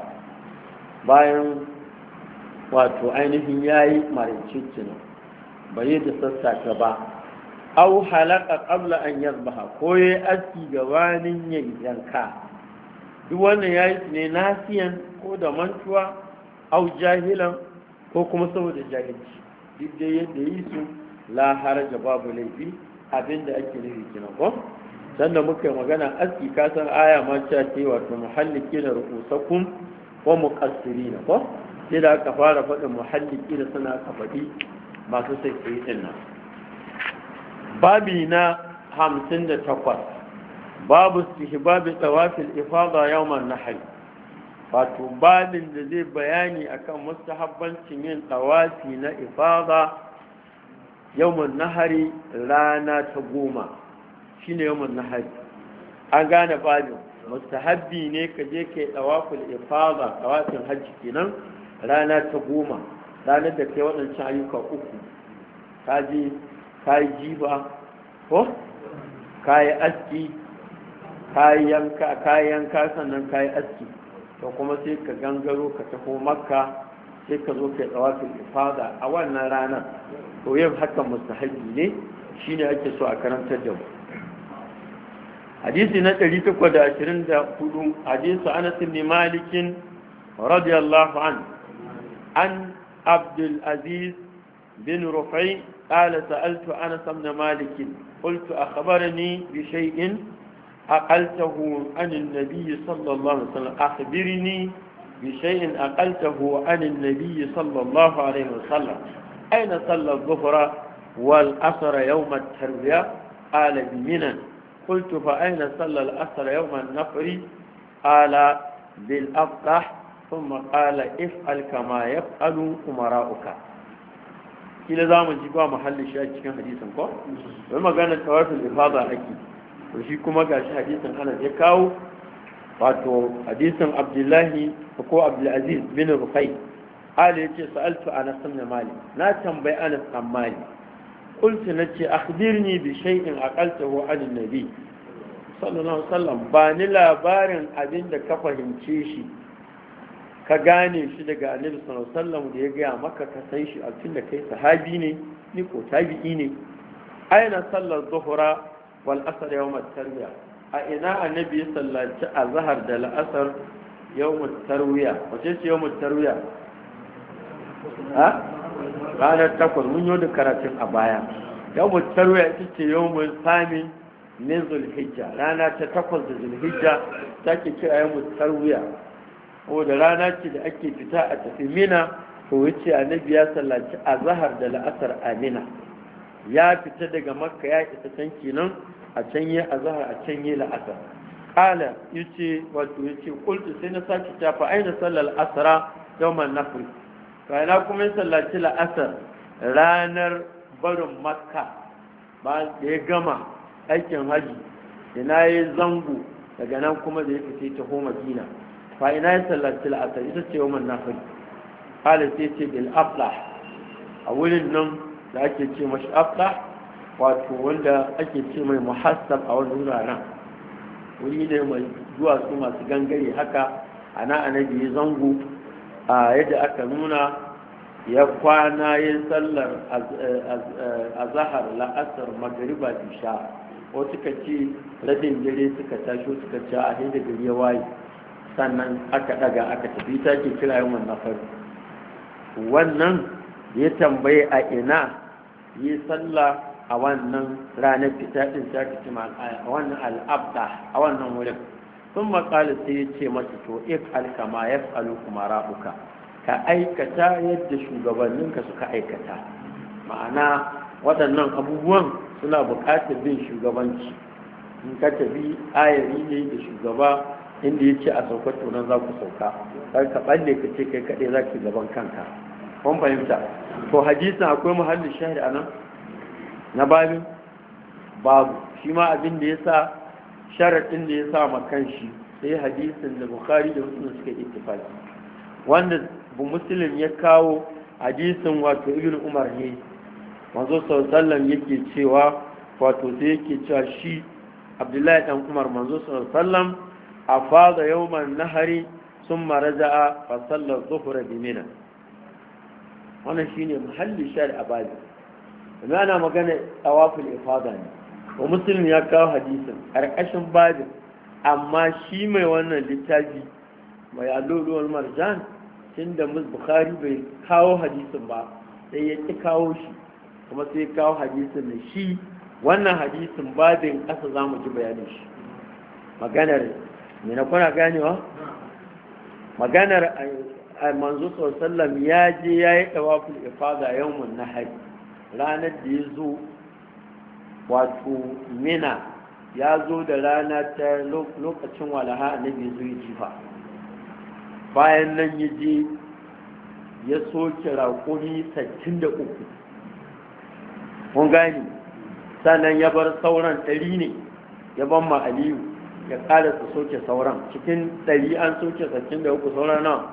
bayan wato ainihin ya yi marincin bai da sassaka ba, au halaka qabla an yazbaha ko ya aski gabanin yin yanka, duk wannan ya yi ne nasiyan ko da mantuwa au jahilan ko kuma saboda jahilci, duk da yadda yi su la haraja babu laifi, abinda ake nufi kenan ko. sannan muka yi magana aski kasan aya ma cewa ce wato muhalliki da rukusakum ko muqassiri na ko, sai da aka fara faɗin muhalliki da suna aka faɗi masu sai ɗin nan. babi na hamsin da takwas babu istihbabi tawafil ifada yawman nahr, wato babin da zai bayani akan mustahabbancin yin tawafi na ifada yawman nahari rana ta goma, shine yawman nahari. an gane babin mustahabbi ne ka je kai tawafil ifada, tawafin hajji kenan rana ta goma, ranar da kai waɗancan ayyuka uku, ka je ka yi jiba ko ka yi aski kayan yanka sannan kayi aski, to kuma sai ka gangaro ka taho makka sai ka zo kai tsawafin ifada a wannan ranar. to yin hakan mustahabi ne, shine ake so a karantar da mu. hadisi na ɗari takwas da ashirin da hudu hadisi Anas bin Malik radiyallahu an an Abdul Aziz bin Rufai قال سألت أنس بن مالك قلت أخبرني بشيء أقلته عن النبي صلى الله عليه وسلم أخبرني بشيء أقلته عن النبي صلى الله عليه وسلم أين صلى الظهر والأسر يوم التروية قال بمنى قلت فأين صلى الأسر يوم النفر قال بالأفقح ثم قال افعل كما يفعل أمراؤك. kila za mu ji ba mahallin shi a cikin hadisin ko don maganar tawafin ifada ake, to shi kuma gashi hadisin Anas ya kawo, wato hadisin Abdullahi ko Abdulaziz bin Rufai ali yace sa'altu Anas bin Malik, na tambayi Anas bin Malik qultu nace akhbirni bi shay'in aqaltahu an nabi sallallahu alaihi wasallam ba ni labarin abin da ka fahimce shi ka gane shi daga annabi sallallahu alaihi wasallam da ya gaya maka ka san shi a cikin da kai sahabi ne ni ko tabi'i ne aina sallar zuhra wal asr yawm at-tarwiya a ina annabi ya sallaci azhar da al-asr yawm at-tarwiya wace ce yawm at-tarwiya ha ranar takwas mun yi da karatun a baya yawm at-tarwiya ita ce yawm samin min zulhijja rana ta takwas da zulhijja take kira yawm at-tarwiya ko da rana ce da ake fita a tafi mina ko wuce annabi ya sallaci azhar da la'asar a mina ya fita daga makka ya isa can kenan a can yi azhar a can yi la'asar qala yace wato yace qultu sai na saki ta fa aina sallal asra yawman nafr kai na kuma sallaci la'asar ranar barin makka ba da ya gama aikin haji ina yi zango daga nan kuma da ya fita ta ho madina fa ina ya sallaci la'asar ita ce yawman nafr qala sai ce bil aflah a wurin nan da ake ce mashi aflah wato wanda ake ce mai muhassab a wani wuraren wuri ne mai duwatsu masu gangare haka ana annabi ya zango a yadda aka nuna ya kwana ya sallar azahar la'asar magariba isha ko suka ce radin dare suka tashi suka ce a da gari ya waye sannan aka daga aka tafi ta ke kira yawan nafar wannan ya tambaye a ina yi sallah a wannan ranar fita din ta fi a wannan al'abda a wannan wurin sun makali sai ya ce mata to if alkama ya falu kuma rabuka ka aikata yadda shugabanninka suka aikata ma'ana waɗannan abubuwan suna buƙatar bin shugabanci in ka tafi ayari ne da shugaba inda ya ce a sauka tunan za ku sauka kar ka ɓalle ka ce kai kaɗai za ki gaban kanka kun fahimta to hadisin akwai muhallin shahid a nan na babin babu shi ma abin da ya sa sharaɗin da ya sa makan shi sai hadisin da bukhari da muslim suka ittifaqi wanda bu muslim ya kawo hadisin wato ibn umar ne manzo sallallahu yake cewa wato sai yake cewa shi abdullahi dan umar manzo sallallahu afada yawman nahari thumma raja'a fa salla dhuhra bi mina wannan shine muhalli shari'a bazi kuma ana magana tawaful ifada ne wa muslim ya kawo hadisin karkashin babin amma shi mai wannan littafi mai allulu wal marjan tunda mus bukhari bai kawo hadisin ba sai ya ki kawo shi kuma sai ya kawo hadisin ne shi wannan hadisin babin kasa zamu ji bayanin shi maganar ne na kuna ganewa maganar manzo sallallahu ya je yayi tawaful ifada yawmun nahar ranar da ya zo wato mina ya zo da rana ta lokacin walaha annabi zo ya jifa bayan nan ya je ya soke raƙumi sittin da uku kun gani sannan ya bar sauran ɗari ne ya ban ma aliyu ya ƙara su soke sauran cikin ɗari an soke sittin da uku sauran nawa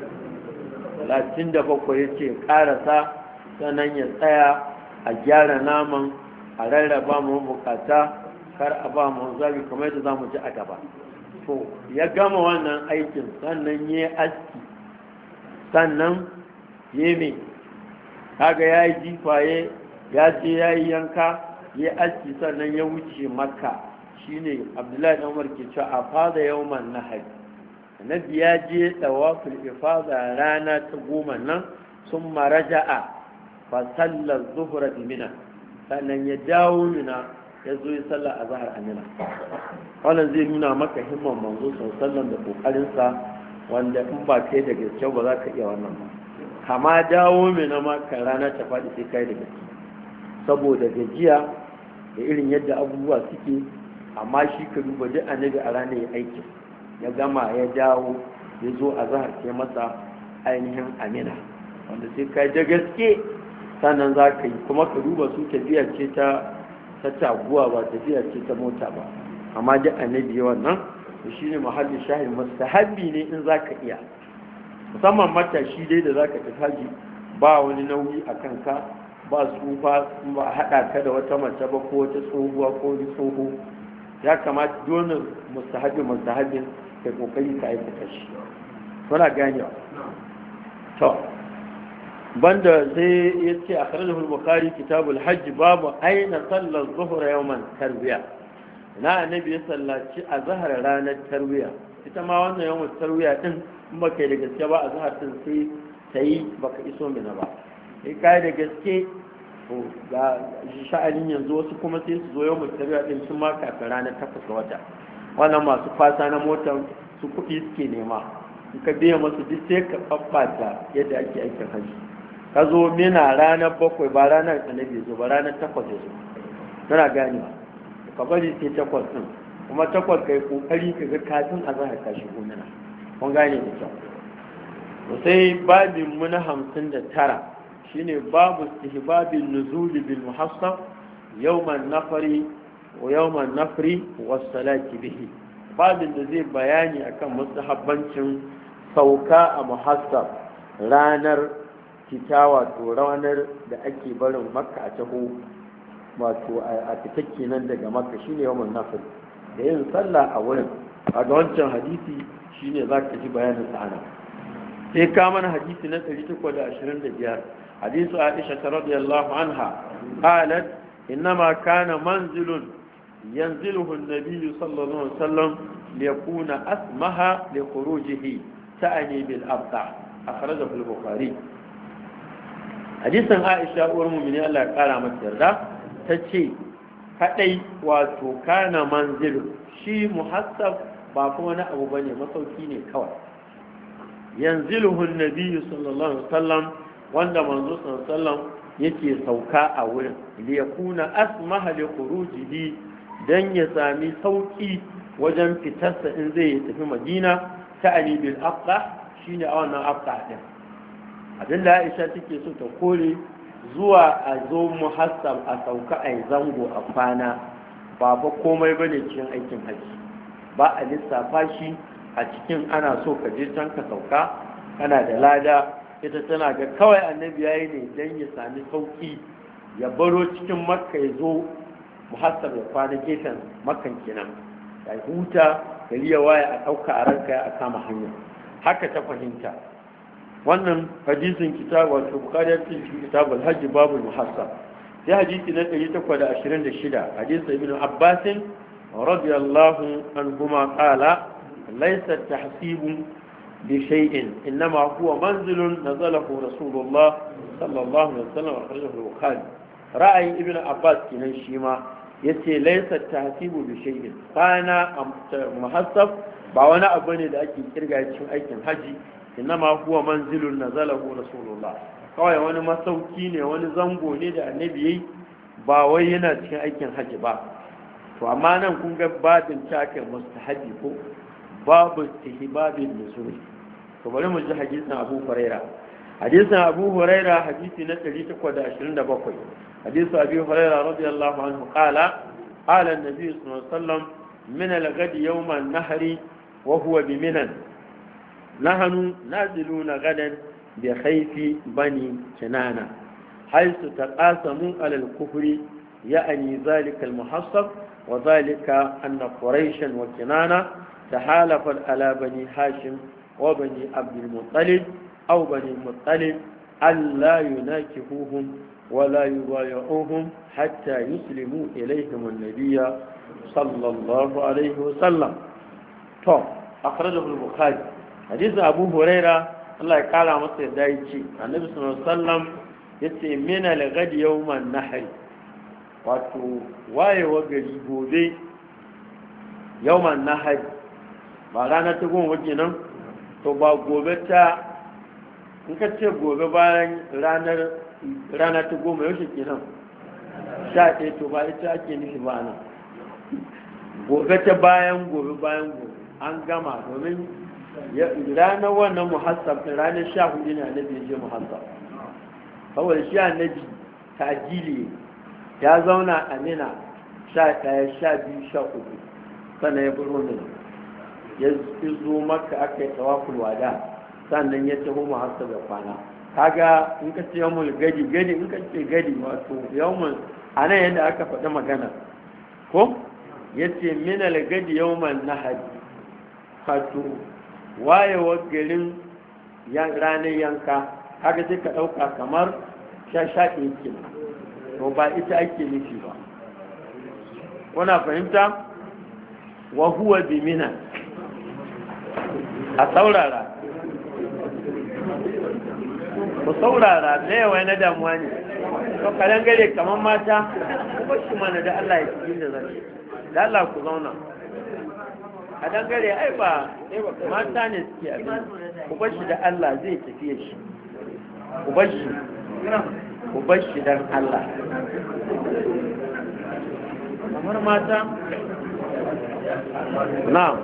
talatin da bakwai ya ce ƙarasa sannan ya tsaya a gyara naman a rarraba mu bukata kar a ba mu zabi kamar yadda za mu ji a gaba to ya gama wannan aikin sannan ya aski sannan ya mai kaga ya yi jifaye ya je ya yi yanka ya aski sannan ya wuce makka shine abdullahi dan umar ke cewa a fada yawman nahari annabi ya je tawaful ifada rana ta goma nan sun maraja'a fa sallar zuhra bi mina sannan ya dawo mina ya zo ya sallar azhar a mina wannan zai nuna maka himman manzo sallallahu da kokarin sa wanda in ba kai da gaske ba za ka iya wannan ba kama dawo mina ma kan rana ta faɗi sai kai da gaske saboda gajiya da irin yadda abubuwa suke amma shi ka duba duk annabi a ranar ya aiki ya gama ya dawo ya zo a zahar ke masa ainihin amina wanda sai kai da gaske sannan za ka yi kuma ka duba su tafiya ce ta ta taguwa ba tafiya ce ta mota ba amma duk annabi wannan da shi ne mahallin shahid mustahabbi ne in za ka iya musamman matashi dai da za ka tafi haji ba wani nauyi a kanka ba tsufa ba haɗa ka da wata mace ba ko wata tsohuwa ko wani tsoho ya kamata dole mustahabi mustahabin kai kokari ka aikata shi kuna ganewa to banda sai ya ce a kharajahu al-bukhari kitabul hajj babu aina sallar zuhra yawman tarwiya na annabi ya sallaci a zahar ranar tarwiya ita ma wannan yawan tarwiya din in baka da gaske ba a zahar din sai sai baka iso mina ba sai kai da gaske to ga sha'anin yanzu wasu kuma sai su zo yawan tarwiya din sun ma kafin ranar takwas ga wata wannan masu fasa na motar su kuɗi suke nema in ka biya masu duk sai ka babbata yadda ake aikin hajji ka zo mina ranar bakwai ba ranar annabi zo ba ranar takwas ya zo tana ganewa ka bari sai takwas ɗin kuma takwas kai kokari ka ga kafin a zahar ka shigo mina kun gane da kyau to sai babin mu na hamsin da tara shine babu istihbabin nuzuli bil muhassab yawman nafari wa yawman nafri was salati bihi babin da zai bayani akan mustahabbancin sauka a muhassab ranar fita wato ranar da ake barin makka a taho wato a fitacce nan daga makka shine yawan nafil da yin sallah a wurin a ga wancan hadisi shine za ka ji bayanin sa ana sai ka mana hadisi na ɗari takwas da ashirin da biyar hadisu aisha radiyallahu anha qalat innama kana manzilun yanziluhu an-nabiy sallallahu alaihi wasallam liyakuna asmaha li khurujihi ta'ani bil abta akhrajahu al-bukhari hadisin aisha uwar mumini Allah ya kara mata yarda ta ce kadai wato kana manzilu shi muhassab ba kuma wani abu bane masauki ne kawai yanziluhu an-nabi sallallahu alaihi wasallam wanda manzo sallallahu alaihi wasallam yake sauka a wurin li yakuna asmaha li khurujihi dan ya sami sauki wajen fitarsa in zai tafi Madina ta ali bil aqda shine a wannan aqda din abinda Aisha take so ta kore zuwa a zo muhassab a sauka a zango a kwana ba fa komai bane cikin aikin haji ba a lissafa shi a cikin ana so ka je can ka sauka kana da lada ita tana ga kawai annabi yayi ne dan ya sami sauki ya baro cikin makka ya zo muhassab ya kwana gefen makkan kenan ya huta gari ya waye a ɗauka a ranka a kama hanya haka ta fahimta wannan hadisin kitab wato bukhari ya ce kitabul hajj babul muhassab sai hadisi na ɗari takwas da ashirin da shida hadisi ibn abbas radiyallahu anhuma qala laysa tahsibu bi shay'in inma huwa manzilun nazalahu rasulullah sallallahu alaihi wasallam akhrajahu al-bukhari ra'ayin ibn abbas kinan shi ma yace laysa tahsibu bi shay'in kana muhassab ba wani abu ne da ake kirga cikin aikin haji inama huwa manzilun nazalahu rasulullah kawai wani masauki ne wani zango ne da annabi yayi ba wai yana cikin aikin haji ba to amma nan kun ga babin takin mustahabi ko babu istihbabin nuzul to bari mu ji hadisin Abu Huraira hadisin Abu Huraira hadisi na ɗari takwas da ashirin da bakwai hadisu Abu Huraira radiyallahu anhu qala qala an-nabi sallallahu alaihi wasallam min al-ghadi yawm an-nahri wa huwa bi minan نحن نازلون غدا بخيف بني كنانة حيث تقاسموا على الكفر يعني ذلك المحصب وذلك أن قريشا وكنانة تحالفت على بني هاشم وبني عبد المطلب أو بني المطلب ألا يناكفوهم ولا يبايعوهم حتى يسلموا إليهم النبي صلى الله عليه وسلم طب أخرجه البخاري hadisin abu huraira Allah ya kara masa yadda ya ce annabi sallallahu alaihi wasallam yace min al-ghadi yawman nahr wato wayewa gari gobe yawman nahr ba ranar ta goma kenan to ba gobe ta in ka ce gobe bayan ranar rana ta goma yaushe kenan sha ɗaya to ba ita ake nufi ba nan gobe ta bayan gobe bayan gobe an gama domin ranar wannan muhassab ranar sha hudu ne annabi ya je muhassab kawai shi annabi tajili ya zauna a mina sha ɗaya sha biyu sha uku sannan ya buru mina ya zo maka aka yi tawaful wada sannan ya taho muhassab da kwana kaga in ka ce yawmul gadi gadi in ka ce gadi wato yawmul anan yadda aka faɗi magana ko yace min al gadi yawmal nahar wato wayewar garin ranar yanka haka sai ka ɗauka kamar shashaɗe ke to ba ita ake nufi ba kuna fahimta wa huwa bi mina a saurara ku saurara da yawa na damuwa ne to kalan gare kamar mata kuma shi mana da Allah ya cikin da zai da Allah ku zauna a dangare ai ba mata ne suke abin ku bar shi da Allah zai tafiye shi ku bar shi ku bar shi dan Allah kamar mata na'am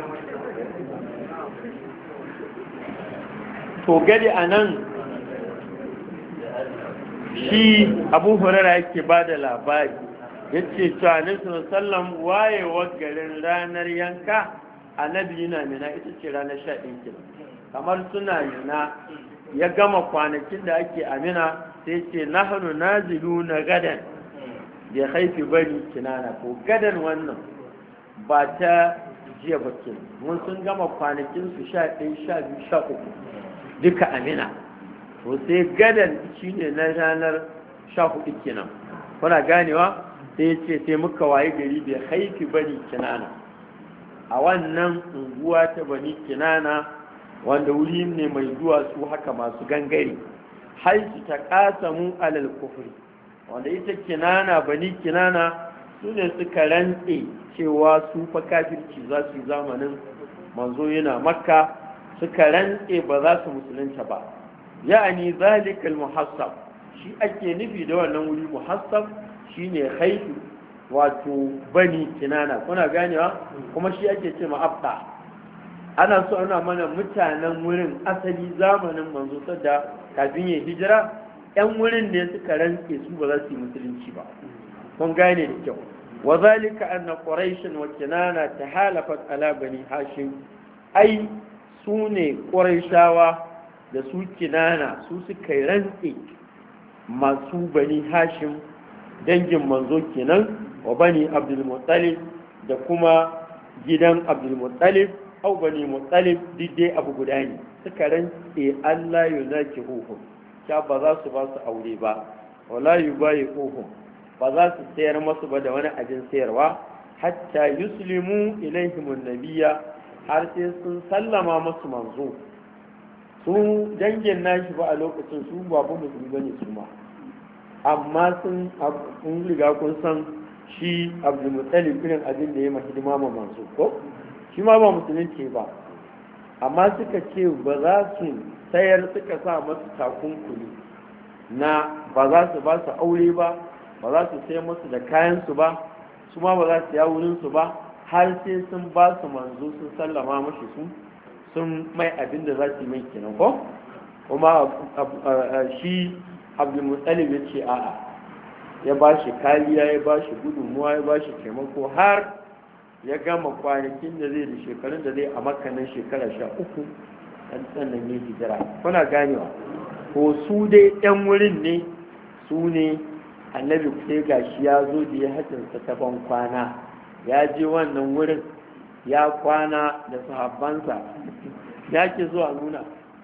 to gadi anan shi Abu Hurairah yake bada labari yace cewa Annabi sallallahu wayewar garin ranar yanka annabi yana mina ita ce ranar sha ɗaya kenan kamar suna yana ya gama kwanakin da ake amina sai ce nahnu naziluna gadan bi haifi bani kinana ko gadan wannan ba ta jiya ba ke mun sun gama kwanakin su sha ɗaya sha biyu sha uku duka amina to sai gadan shine na ranar sha hudu kenan kuna ganewa sai ce sai muka waye gari bai haifi bani kinana a wannan unguwa ta bani kinana wanda wuri ne mai zuwa su haka masu gangare haisu ta kasamu alal kufri wanda ita kinana bani kinana su ne suka rantse cewa su fa kafirci za su yi zamanin manzo yana makka suka rantse ba za su musulunta ba ya'ani zalikal muhassab shi ake nufi da wannan wuri muhassab shine haifu wato bani kinana kuna ganewa kuma shi ake ce ma'abda ana so ana mana mutanen wurin asali zamanin manzo sadda kafin ya hijira yan wurin ne suka rantse su ba za su yi musulunci ba kun gane da kyau wa zalika anna quraish wa kinana tahalafat ala bani hashim ai su ne quraishawa da su kinana su suka rantse masu bani hashim dangin manzo kenan wa bani abdul muttalib da kuma gidan abdul muttalib au bani muttalib dai abu guda ne suka rantse Allah yunaki huhum ya ba za su ba su aure ba wala yubayi huhum ba za su sayar masu ba da wani abin sayarwa hatta yuslimu ilaihim annabiyya har sai sun sallama masu manzo su dangin nashi ba a lokacin su babu musulmi bane su ma amma sun kun riga kun san shi abdulmuttalib irin abin da ya ma hidima ma manzo ko shi ma ba musulunci ba amma suka ce ba za su sayar suka sa masu takunkuli na ba za su ba su aure ba ba za su sayar masu da kayansu ba su ma ba za su ya wurinsu ba har sai sun ba su manzo sun sallama mashi su sun mai abin da za su yi mai kenan ko kuma shi abdulmuttalib ya ce a'a ya ba shi kariya ya ba shi gudunmuwa ya ba shi taimako har ya gama kwanakin da zai da shekarun da zai a makanan shekara sha uku ɗan sannan ya hijira kuna ganewa ko su dai ɗan wurin ne su ne annabi sai gashi ya zo da ya hajjinsa ta ban kwana ya je wannan wurin ya kwana da sahabbansa ya ke zuwa nuna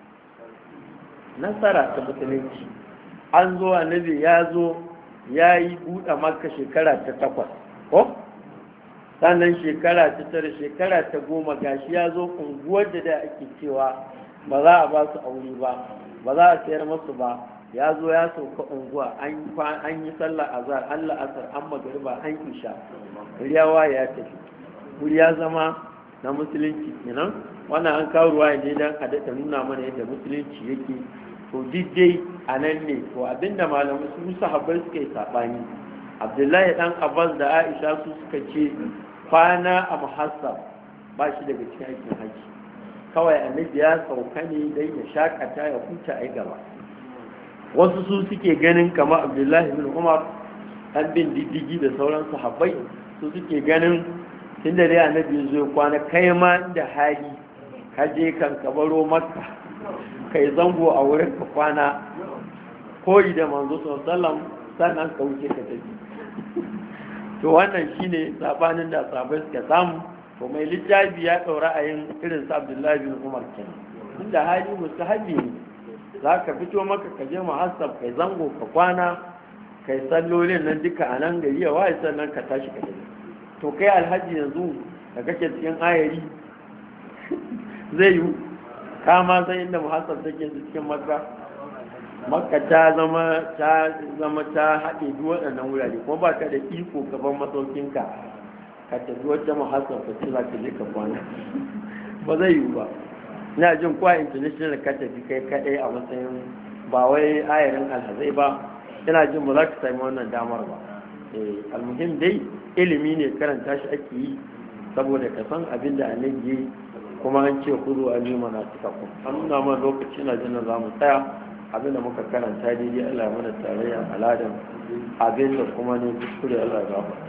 nasara ta musulunci an zo annabi ya zo ya yi buɗe maka shekara ta takwas ko sannan shekara ta tara shekara ta goma gashi ya zo unguwar da da ake cewa ba za a ba su aure ba ba za a sayar masu ba ya zo ya sauka unguwa an yi sallah azhar an la'asar an magariba an isha riyawa ya tafi wuri ya zama na musulunci kenan wannan an kawo ruwa ne dan a daɗa nuna mana yadda musulunci yake to dai a nan ne to abinda malamu su sahabbai suka yi saɓani abdullahi dan abbas da aisha su suka ce kwana a muhassab ba shi daga cikin aikin haji kawai annabi ya sauka ne dai ya shakata ya huta ai gaba wasu su suke ganin kamar abdullahi bin umar an bin diddigi da sauran sahabbai su suke ganin tunda dai annabi ya zo kwana kai ma da hali ka je kan kabaro makka kai zango a wurin ka kwana koyi da manzo sallam sannan ka wuce ka tafi to wannan shine sabanin da sahabbai suka samu to mai littafi ya ɗaura a yin irin sa Abdullahi bin Umar kenan inda hali mustahabi ne za ka fito maka ka je muhassab kai zango ka kwana kai sallolin nan duka a nan gari ya waye sannan ka tashi ka tafi to kai alhaji yanzu da kake cikin ayari zai yi kama sai inda muhassab take cikin makka makka ta zama ta zama ta haɗe duk waɗannan wurare kuma ba ka da iko gaban masaukinka ka tafi wata muhassab ka ce za ka je ka kwana ba zai yi ba ina jin kwa international ka tafi kai kaɗai a matsayin ba wai ayarin alhazai ba ina jin ba za ka sami wannan damar ba almuhim dai ilimi ne karanta shi ake yi saboda ka san abin da annabi yi kuma an ce kudu a nima na cika ku an nuna mana lokaci na jin za mu tsaya abin da muka karanta daidai Allah ya mana tarayya aladan abin da kuma ne kuskure Allah ya gafa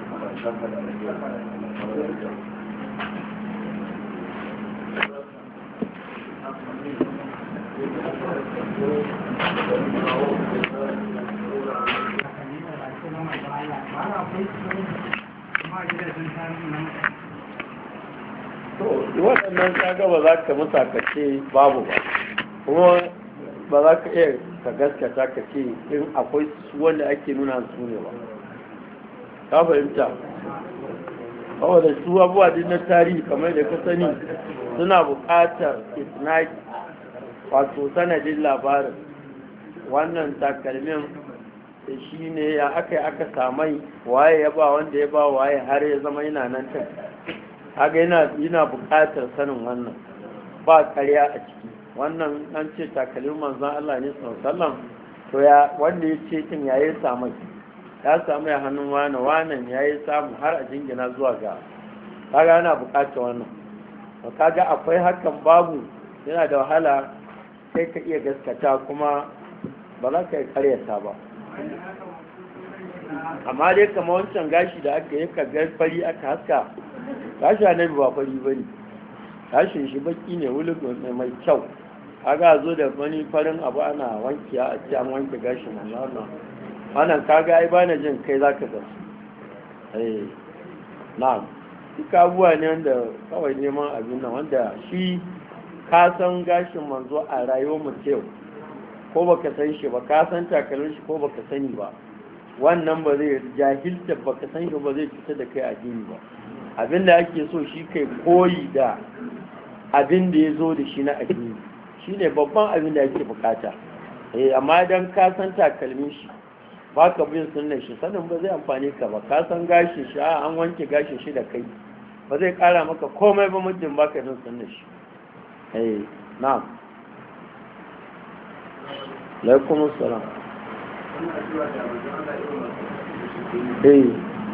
to waɗannan kaga ba za ka musa ka ce babu ba kuma ba za ka iya ka gaskata ka ce in akwai su wanda ake nuna su ne ba ka fahimta kawai da su abuwa din na tarihi kamar da ka sani suna buƙatar isnaki wato sanadin labarin wannan takalmin da shi ne ya aka yi aka samai waye ya ba wanda ya ba waye har ya zama yana nan ta haka yana buƙatar sanin wannan ba ƙarya a ciki wannan an ce takalmin manzan Allah ne sallam to ya wanda ya ce kin yayi samai ya samu ya hannun wani wannan yayi samu har a jingina zuwa ga kaga yana buƙatar wannan to kaga akwai hakan babu yana da wahala sai ka iya gaskata kuma ba za ka yi karyata ba amma dai kama wancan gashi da aka yi kagar fari aka haska gashi annabi ba fari ba ne gashin shi baki ne wulin mai kyau aga zo da wani farin abu ana wanki a ce an wanke gashin wannan wannan kaga ai bana jin kai zaka ga eh na'am duka abuwa ne wanda kawai neman abin nan wanda shi ka san gashin manzo a rayuwar mu yau ko baka san shi ba ka san takalmin shi ko baka sani ba wannan ba zai jahilta baka san shi ba zai fita da kai addini ba abinda ake so shi kai koyi da abin da ya zo da shi na addini shine babban abin da ake bukata eh amma dan ka san takalmin shi baka bin sunnar shi sanin ba zai amfane ka ba ka san gashin shi a an wanke gashin shi da kai ba zai kara maka komai ba muddin baka bin sunnar shi eh na'am alaikum assalam eh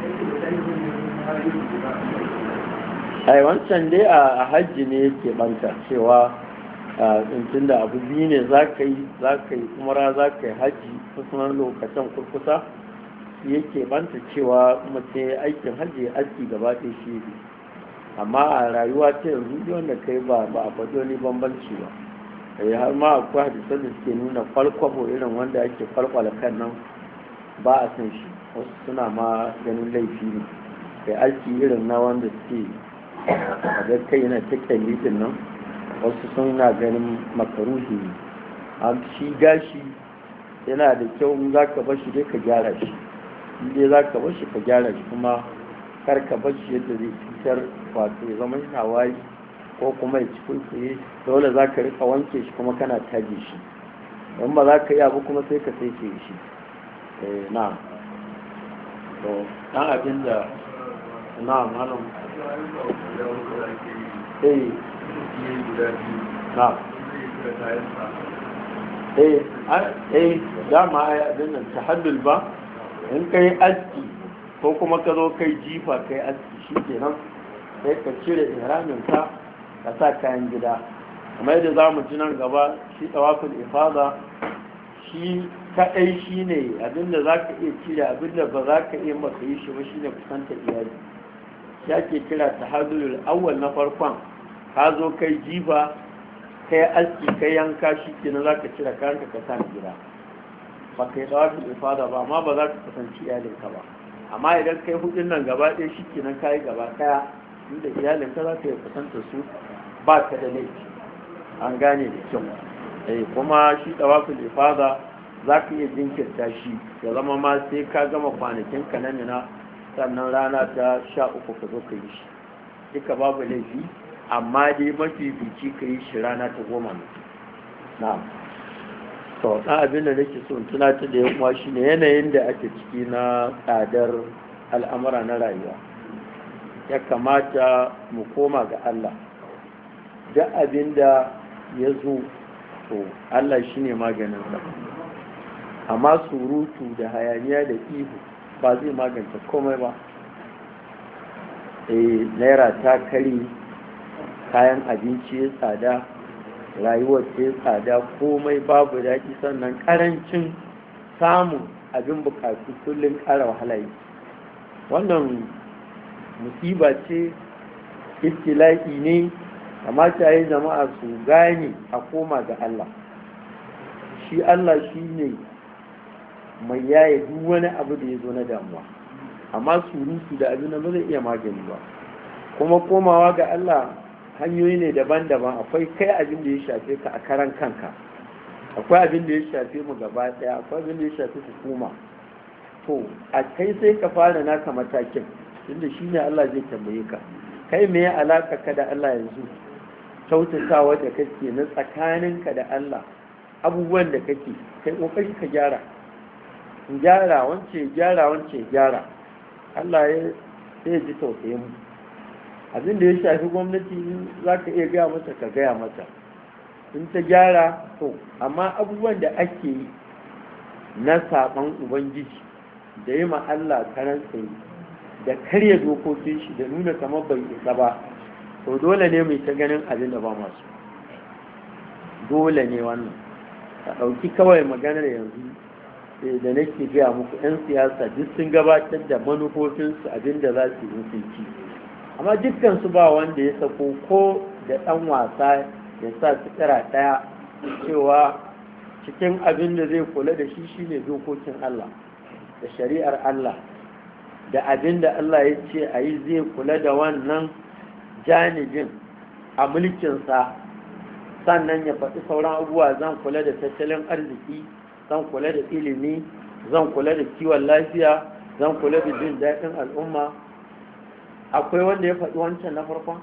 ai wancan dai a hajji ne yake banta cewa tun da abu biyu ne za ka yi za ka yi umara za ka yi hajji kusan lokacin kurkusa yake banta cewa mace aikin hajji aski gaba ɗaya shi ne amma a rayuwa ta yanzu wanda kai ba ba a faɗi wani bambanci ba kai har ma akwai hadisan da suke nuna kwalkwabo irin wanda ake kwalkwala kan nan ba a san shi wasu suna ma ganin laifi ne kai aski irin na wanda suke a ga kai yana ta kyalli nan wasu suna ganin makaruhi ne a shi gashi yana da kyau in za ka bashi dai ka gyara shi dai za ka bashi ka gyara shi kuma kar ka bashi yadda zai cutar wato ya zama yana wari ko kuma ya ci kulkuye dole za ka rika wanke shi kuma kana taje shi don ba za ka yi abu kuma sai ka sai ke shi na to dan abin da na malam eh na eh eh dama ai abin nan tahaddul ba in kai aski ko kuma ka zo kai jifa kai aski shi kenan sai ka cire ihramin ka ka sa kayan gida kamar yadda za mu ji nan gaba shi tawaful ifada shi kaɗai shi ne abinda za ka iya cire abinda ba za ka iya maka yi shi ba shi ne kusanta iyali shi ake kira ta hadulul awwal na farkon ka zo kai jifa kai aski kai yanka shi kenan za ka cire kayanka ka sa gida ba kai tsawafin ifada ba amma ba za ka kusanci iyalinka ba amma idan kai hudun nan gaba ɗaya shi kenan kayi gaba ɗaya inda iyalinka za ka yi kusanta su ba ka da laifi an gane da kyau eh kuma shi tsawafin ifada za ka iya jinkirta shi ya zama ma sai ka gama kwanakin ka na mina sannan rana ta sha uku ka zo ka yi shi duka babu laifi amma dai mafi bici ka yi shi rana ta goma ne na to ɗan abin da nake so tunatar da yan uwa shine yanayin da ake ciki na tsadar al'amura na rayuwa ya kamata mu koma ga Allah duk abin da ya zo to Allah shine maganin sa amma surutu da hayaniya da ihu ba zai magance komai ba eh naira ta kare kayan abinci ya tsada rayuwar ta tsada komai babu daɗi sannan ƙarancin samun abin bukatu kullum ƙara wahala yi wannan musiba ce ibtila'i ne kamata yi jama'a su gane a koma ga Allah shi Allah shi ne mai yaye duk wani abu da ya zo na damuwa amma surutu da abin da ba zai iya magani ba kuma komawa ga Allah hanyoyi ne daban-daban akwai kai abin da ya shafe ka a karan kanka akwai abin da ya shafe mu gaba daya akwai abin da ya shafe hukuma to a kai sai ka fara naka matakin tunda shine Allah zai tambaye ka kai me ya alaka ka da Allah yanzu kyautatawa da kake na tsakaninka da Allah abubuwan da kake kai kokari ka gyara gyara wance gyara wance gyara Allah ya sai ji tausayin mu abin da ya shafi gwamnati za ka iya gaya mata ka gaya mata in ta gyara to amma abubuwan da ake yi na saɓon ubangiji da yi ma Allah karan tsaye da karya dokokin shi da nuna kamar bai isa ba to dole ne mai ta ganin abin da ba masu dole ne wannan a ɗauki kawai maganar yanzu da nake gaya muku 'yan siyasa duk sun gabatar da manufofinsu abinda za su yi sunci amma dukkansu ba wanda ya sako ko da ɗan wasa ya sa su tsira ɗaya cewa cikin abin da zai kula da shi shine dokokin Allah da shari'ar Allah da abin da Allah ya ce a yi zai kula da wannan janibin a mulkinsa sannan ya faɗi sauran abubuwa zan kula da tattalin arziki zan kula da ilimi zan kula da kiwon lafiya zan kula da jin daɗin al'umma akwai wanda ya faɗi wancan na farkon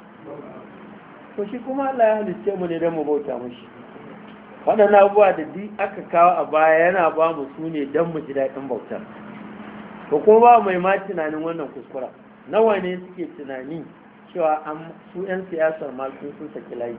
to shi kuma Allah ya halitta mu ne don mu bauta mashi waɗannan abubuwa da duk aka kawo a baya yana ba mu su ne don mu ji daɗin bautar to kuma ba mai ma tunanin wannan kuskura nawa ne suke tunani cewa an su 'yan siyasar ma sun sun saki layi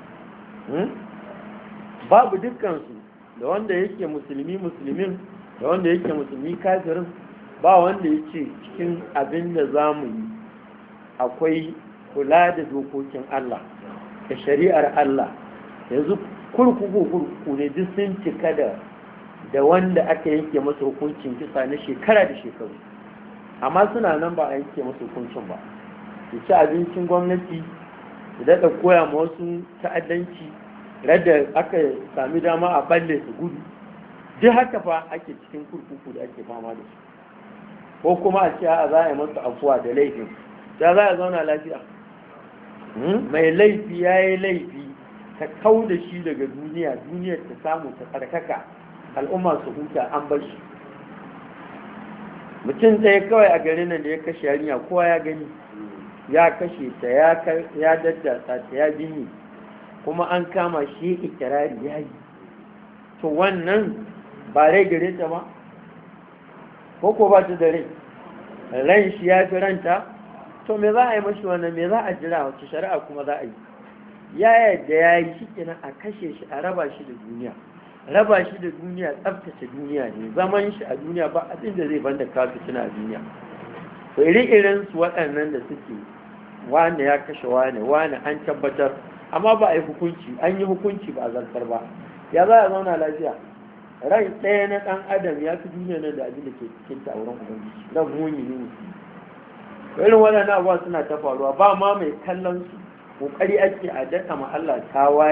babu dukkansu da wanda yake musulmi musulmin da wanda yake musulmi kafirin ba wanda ya ce cikin abin da za mu yi akwai kula da dokokin Allah da shari'ar Allah yanzu kurkuku kurkuku ne duk sun cika da da wanda aka yanke masa hukuncin kisa na shekara da shekaru amma suna nan ba a yanke masa hukuncin ba su ci abincin gwamnati su daɗa koya ma wasu ta'addanci radda aka sami dama a balle su gudu duk haka fa ake cikin kurkuku da ake fama da su ko kuma a ce a za a yi masu afuwa da laifin ya za a zauna lafiya mai laifi ya yi laifi ta kau da shi daga duniya duniyar ta samu ta tsarkaka al'umma su huta an bar shi mutum ɗaya kawai a garin nan da ya kashe yarinya kowa ya gani ya kashe ta ya daddasa ta ya binne kuma an kama shi ikirari ya yi to wannan ba rai gare ta ba ko ko ba ta da rai ran shi ya fi ranta to me za a yi mashi wannan me za a jira wacce shari'a kuma za a yi ya yadda ya yi shi kenan a kashe shi a raba shi da duniya raba shi da duniya tsabtace duniya ne zaman shi a duniya ba abin da zai banda kafi suna a duniya to iri-irin su waɗannan da suke wane ya kashe wane wane an tabbatar amma ba a yi hukunci an yi hukunci ba a zartar ba ya za a zauna lafiya rai ɗaya na ɗan adam ya fi duniya nan da abin da ke cikin ta wurin ubangiji ran muni ne irin waɗannan abuwa suna ta faruwa ba ma mai kallon su kokari ake a daɗa ma Allah ta waye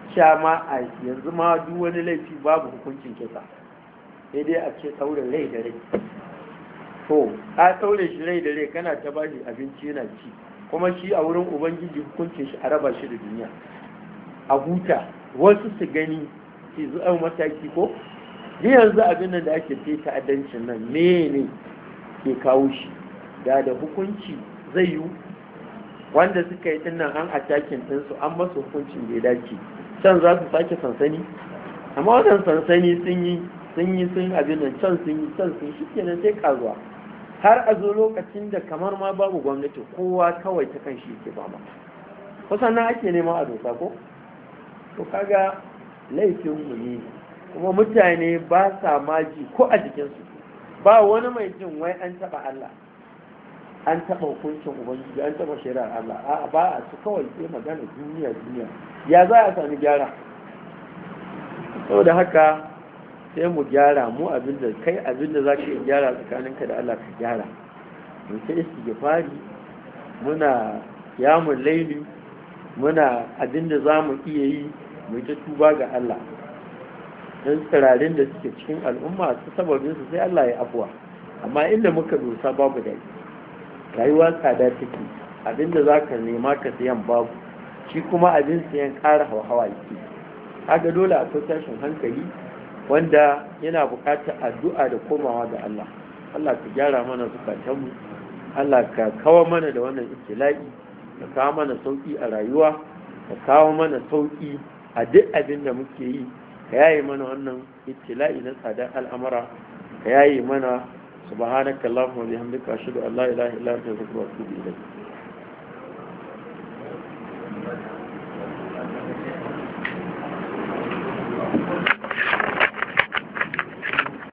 sha ma a yanzu ma duk wani laifi babu hukuncin kisa sai dai a ce ɗaure rai da rai. to a ɗaure shi rai da rai kana ta bashi abinci yana ci kuma shi a wurin ubangiji hukuncin shi a raba shi da duniya a huta wasu su gani su zuwa mataki ko ni yanzu abin nan da ake ce ta'addancin nan me ne ke kawo shi da da hukunci zai yi wanda suka yi dinnan an atakin ɗinsu an masu hukuncin da ya dace can za su sake sansani amma wannan sansani sun yi sun yi sun abin nan can sun yi can sun shi kenan sai karuwa har a zo lokacin da kamar ma babu gwamnati kowa kawai ta kan shi yake ba ma kusan nan ake nema a dosa ko to kaga laifin mu ne kuma mutane ba sa maji ko a jikinsu ba wani mai jin wai an taba Allah an taba hukuncin ubangiji an taba shari'ar Allah a ba a su kawai sai magana duniya duniya ya za a sami gyara saboda haka sai mu gyara mu abinda kai abinda za ka yi gyara tsakaninka da Allah ka gyara mu ta istighfari muna yamun laili muna abinda za mu iya yi mu ta tuba ga Allah don tsirarin da suke cikin al'umma su sababin su sai Allah ya afuwa amma inda muka dosa babu da rayuwa tsada take abinda za ka nema ka sayan babu shi kuma abin sayan ƙara hawa yake haka dole akwai tashin hankali wanda yana buƙatar addu'a da komawa ga Allah Allah ka gyara mana zukatanmu Allah ka kawo mana da wannan ibtila'i ka kawo mana sauki a rayuwa ka kawo mana sauki a duk abin da muke yi ka yaye mana wannan ibtila'i na tsadar al'amara ka yaye mana subhanaka allahumma wa bihamdika ashhadu an la ilaha illa anta astaghfiruka wa atubu ilayk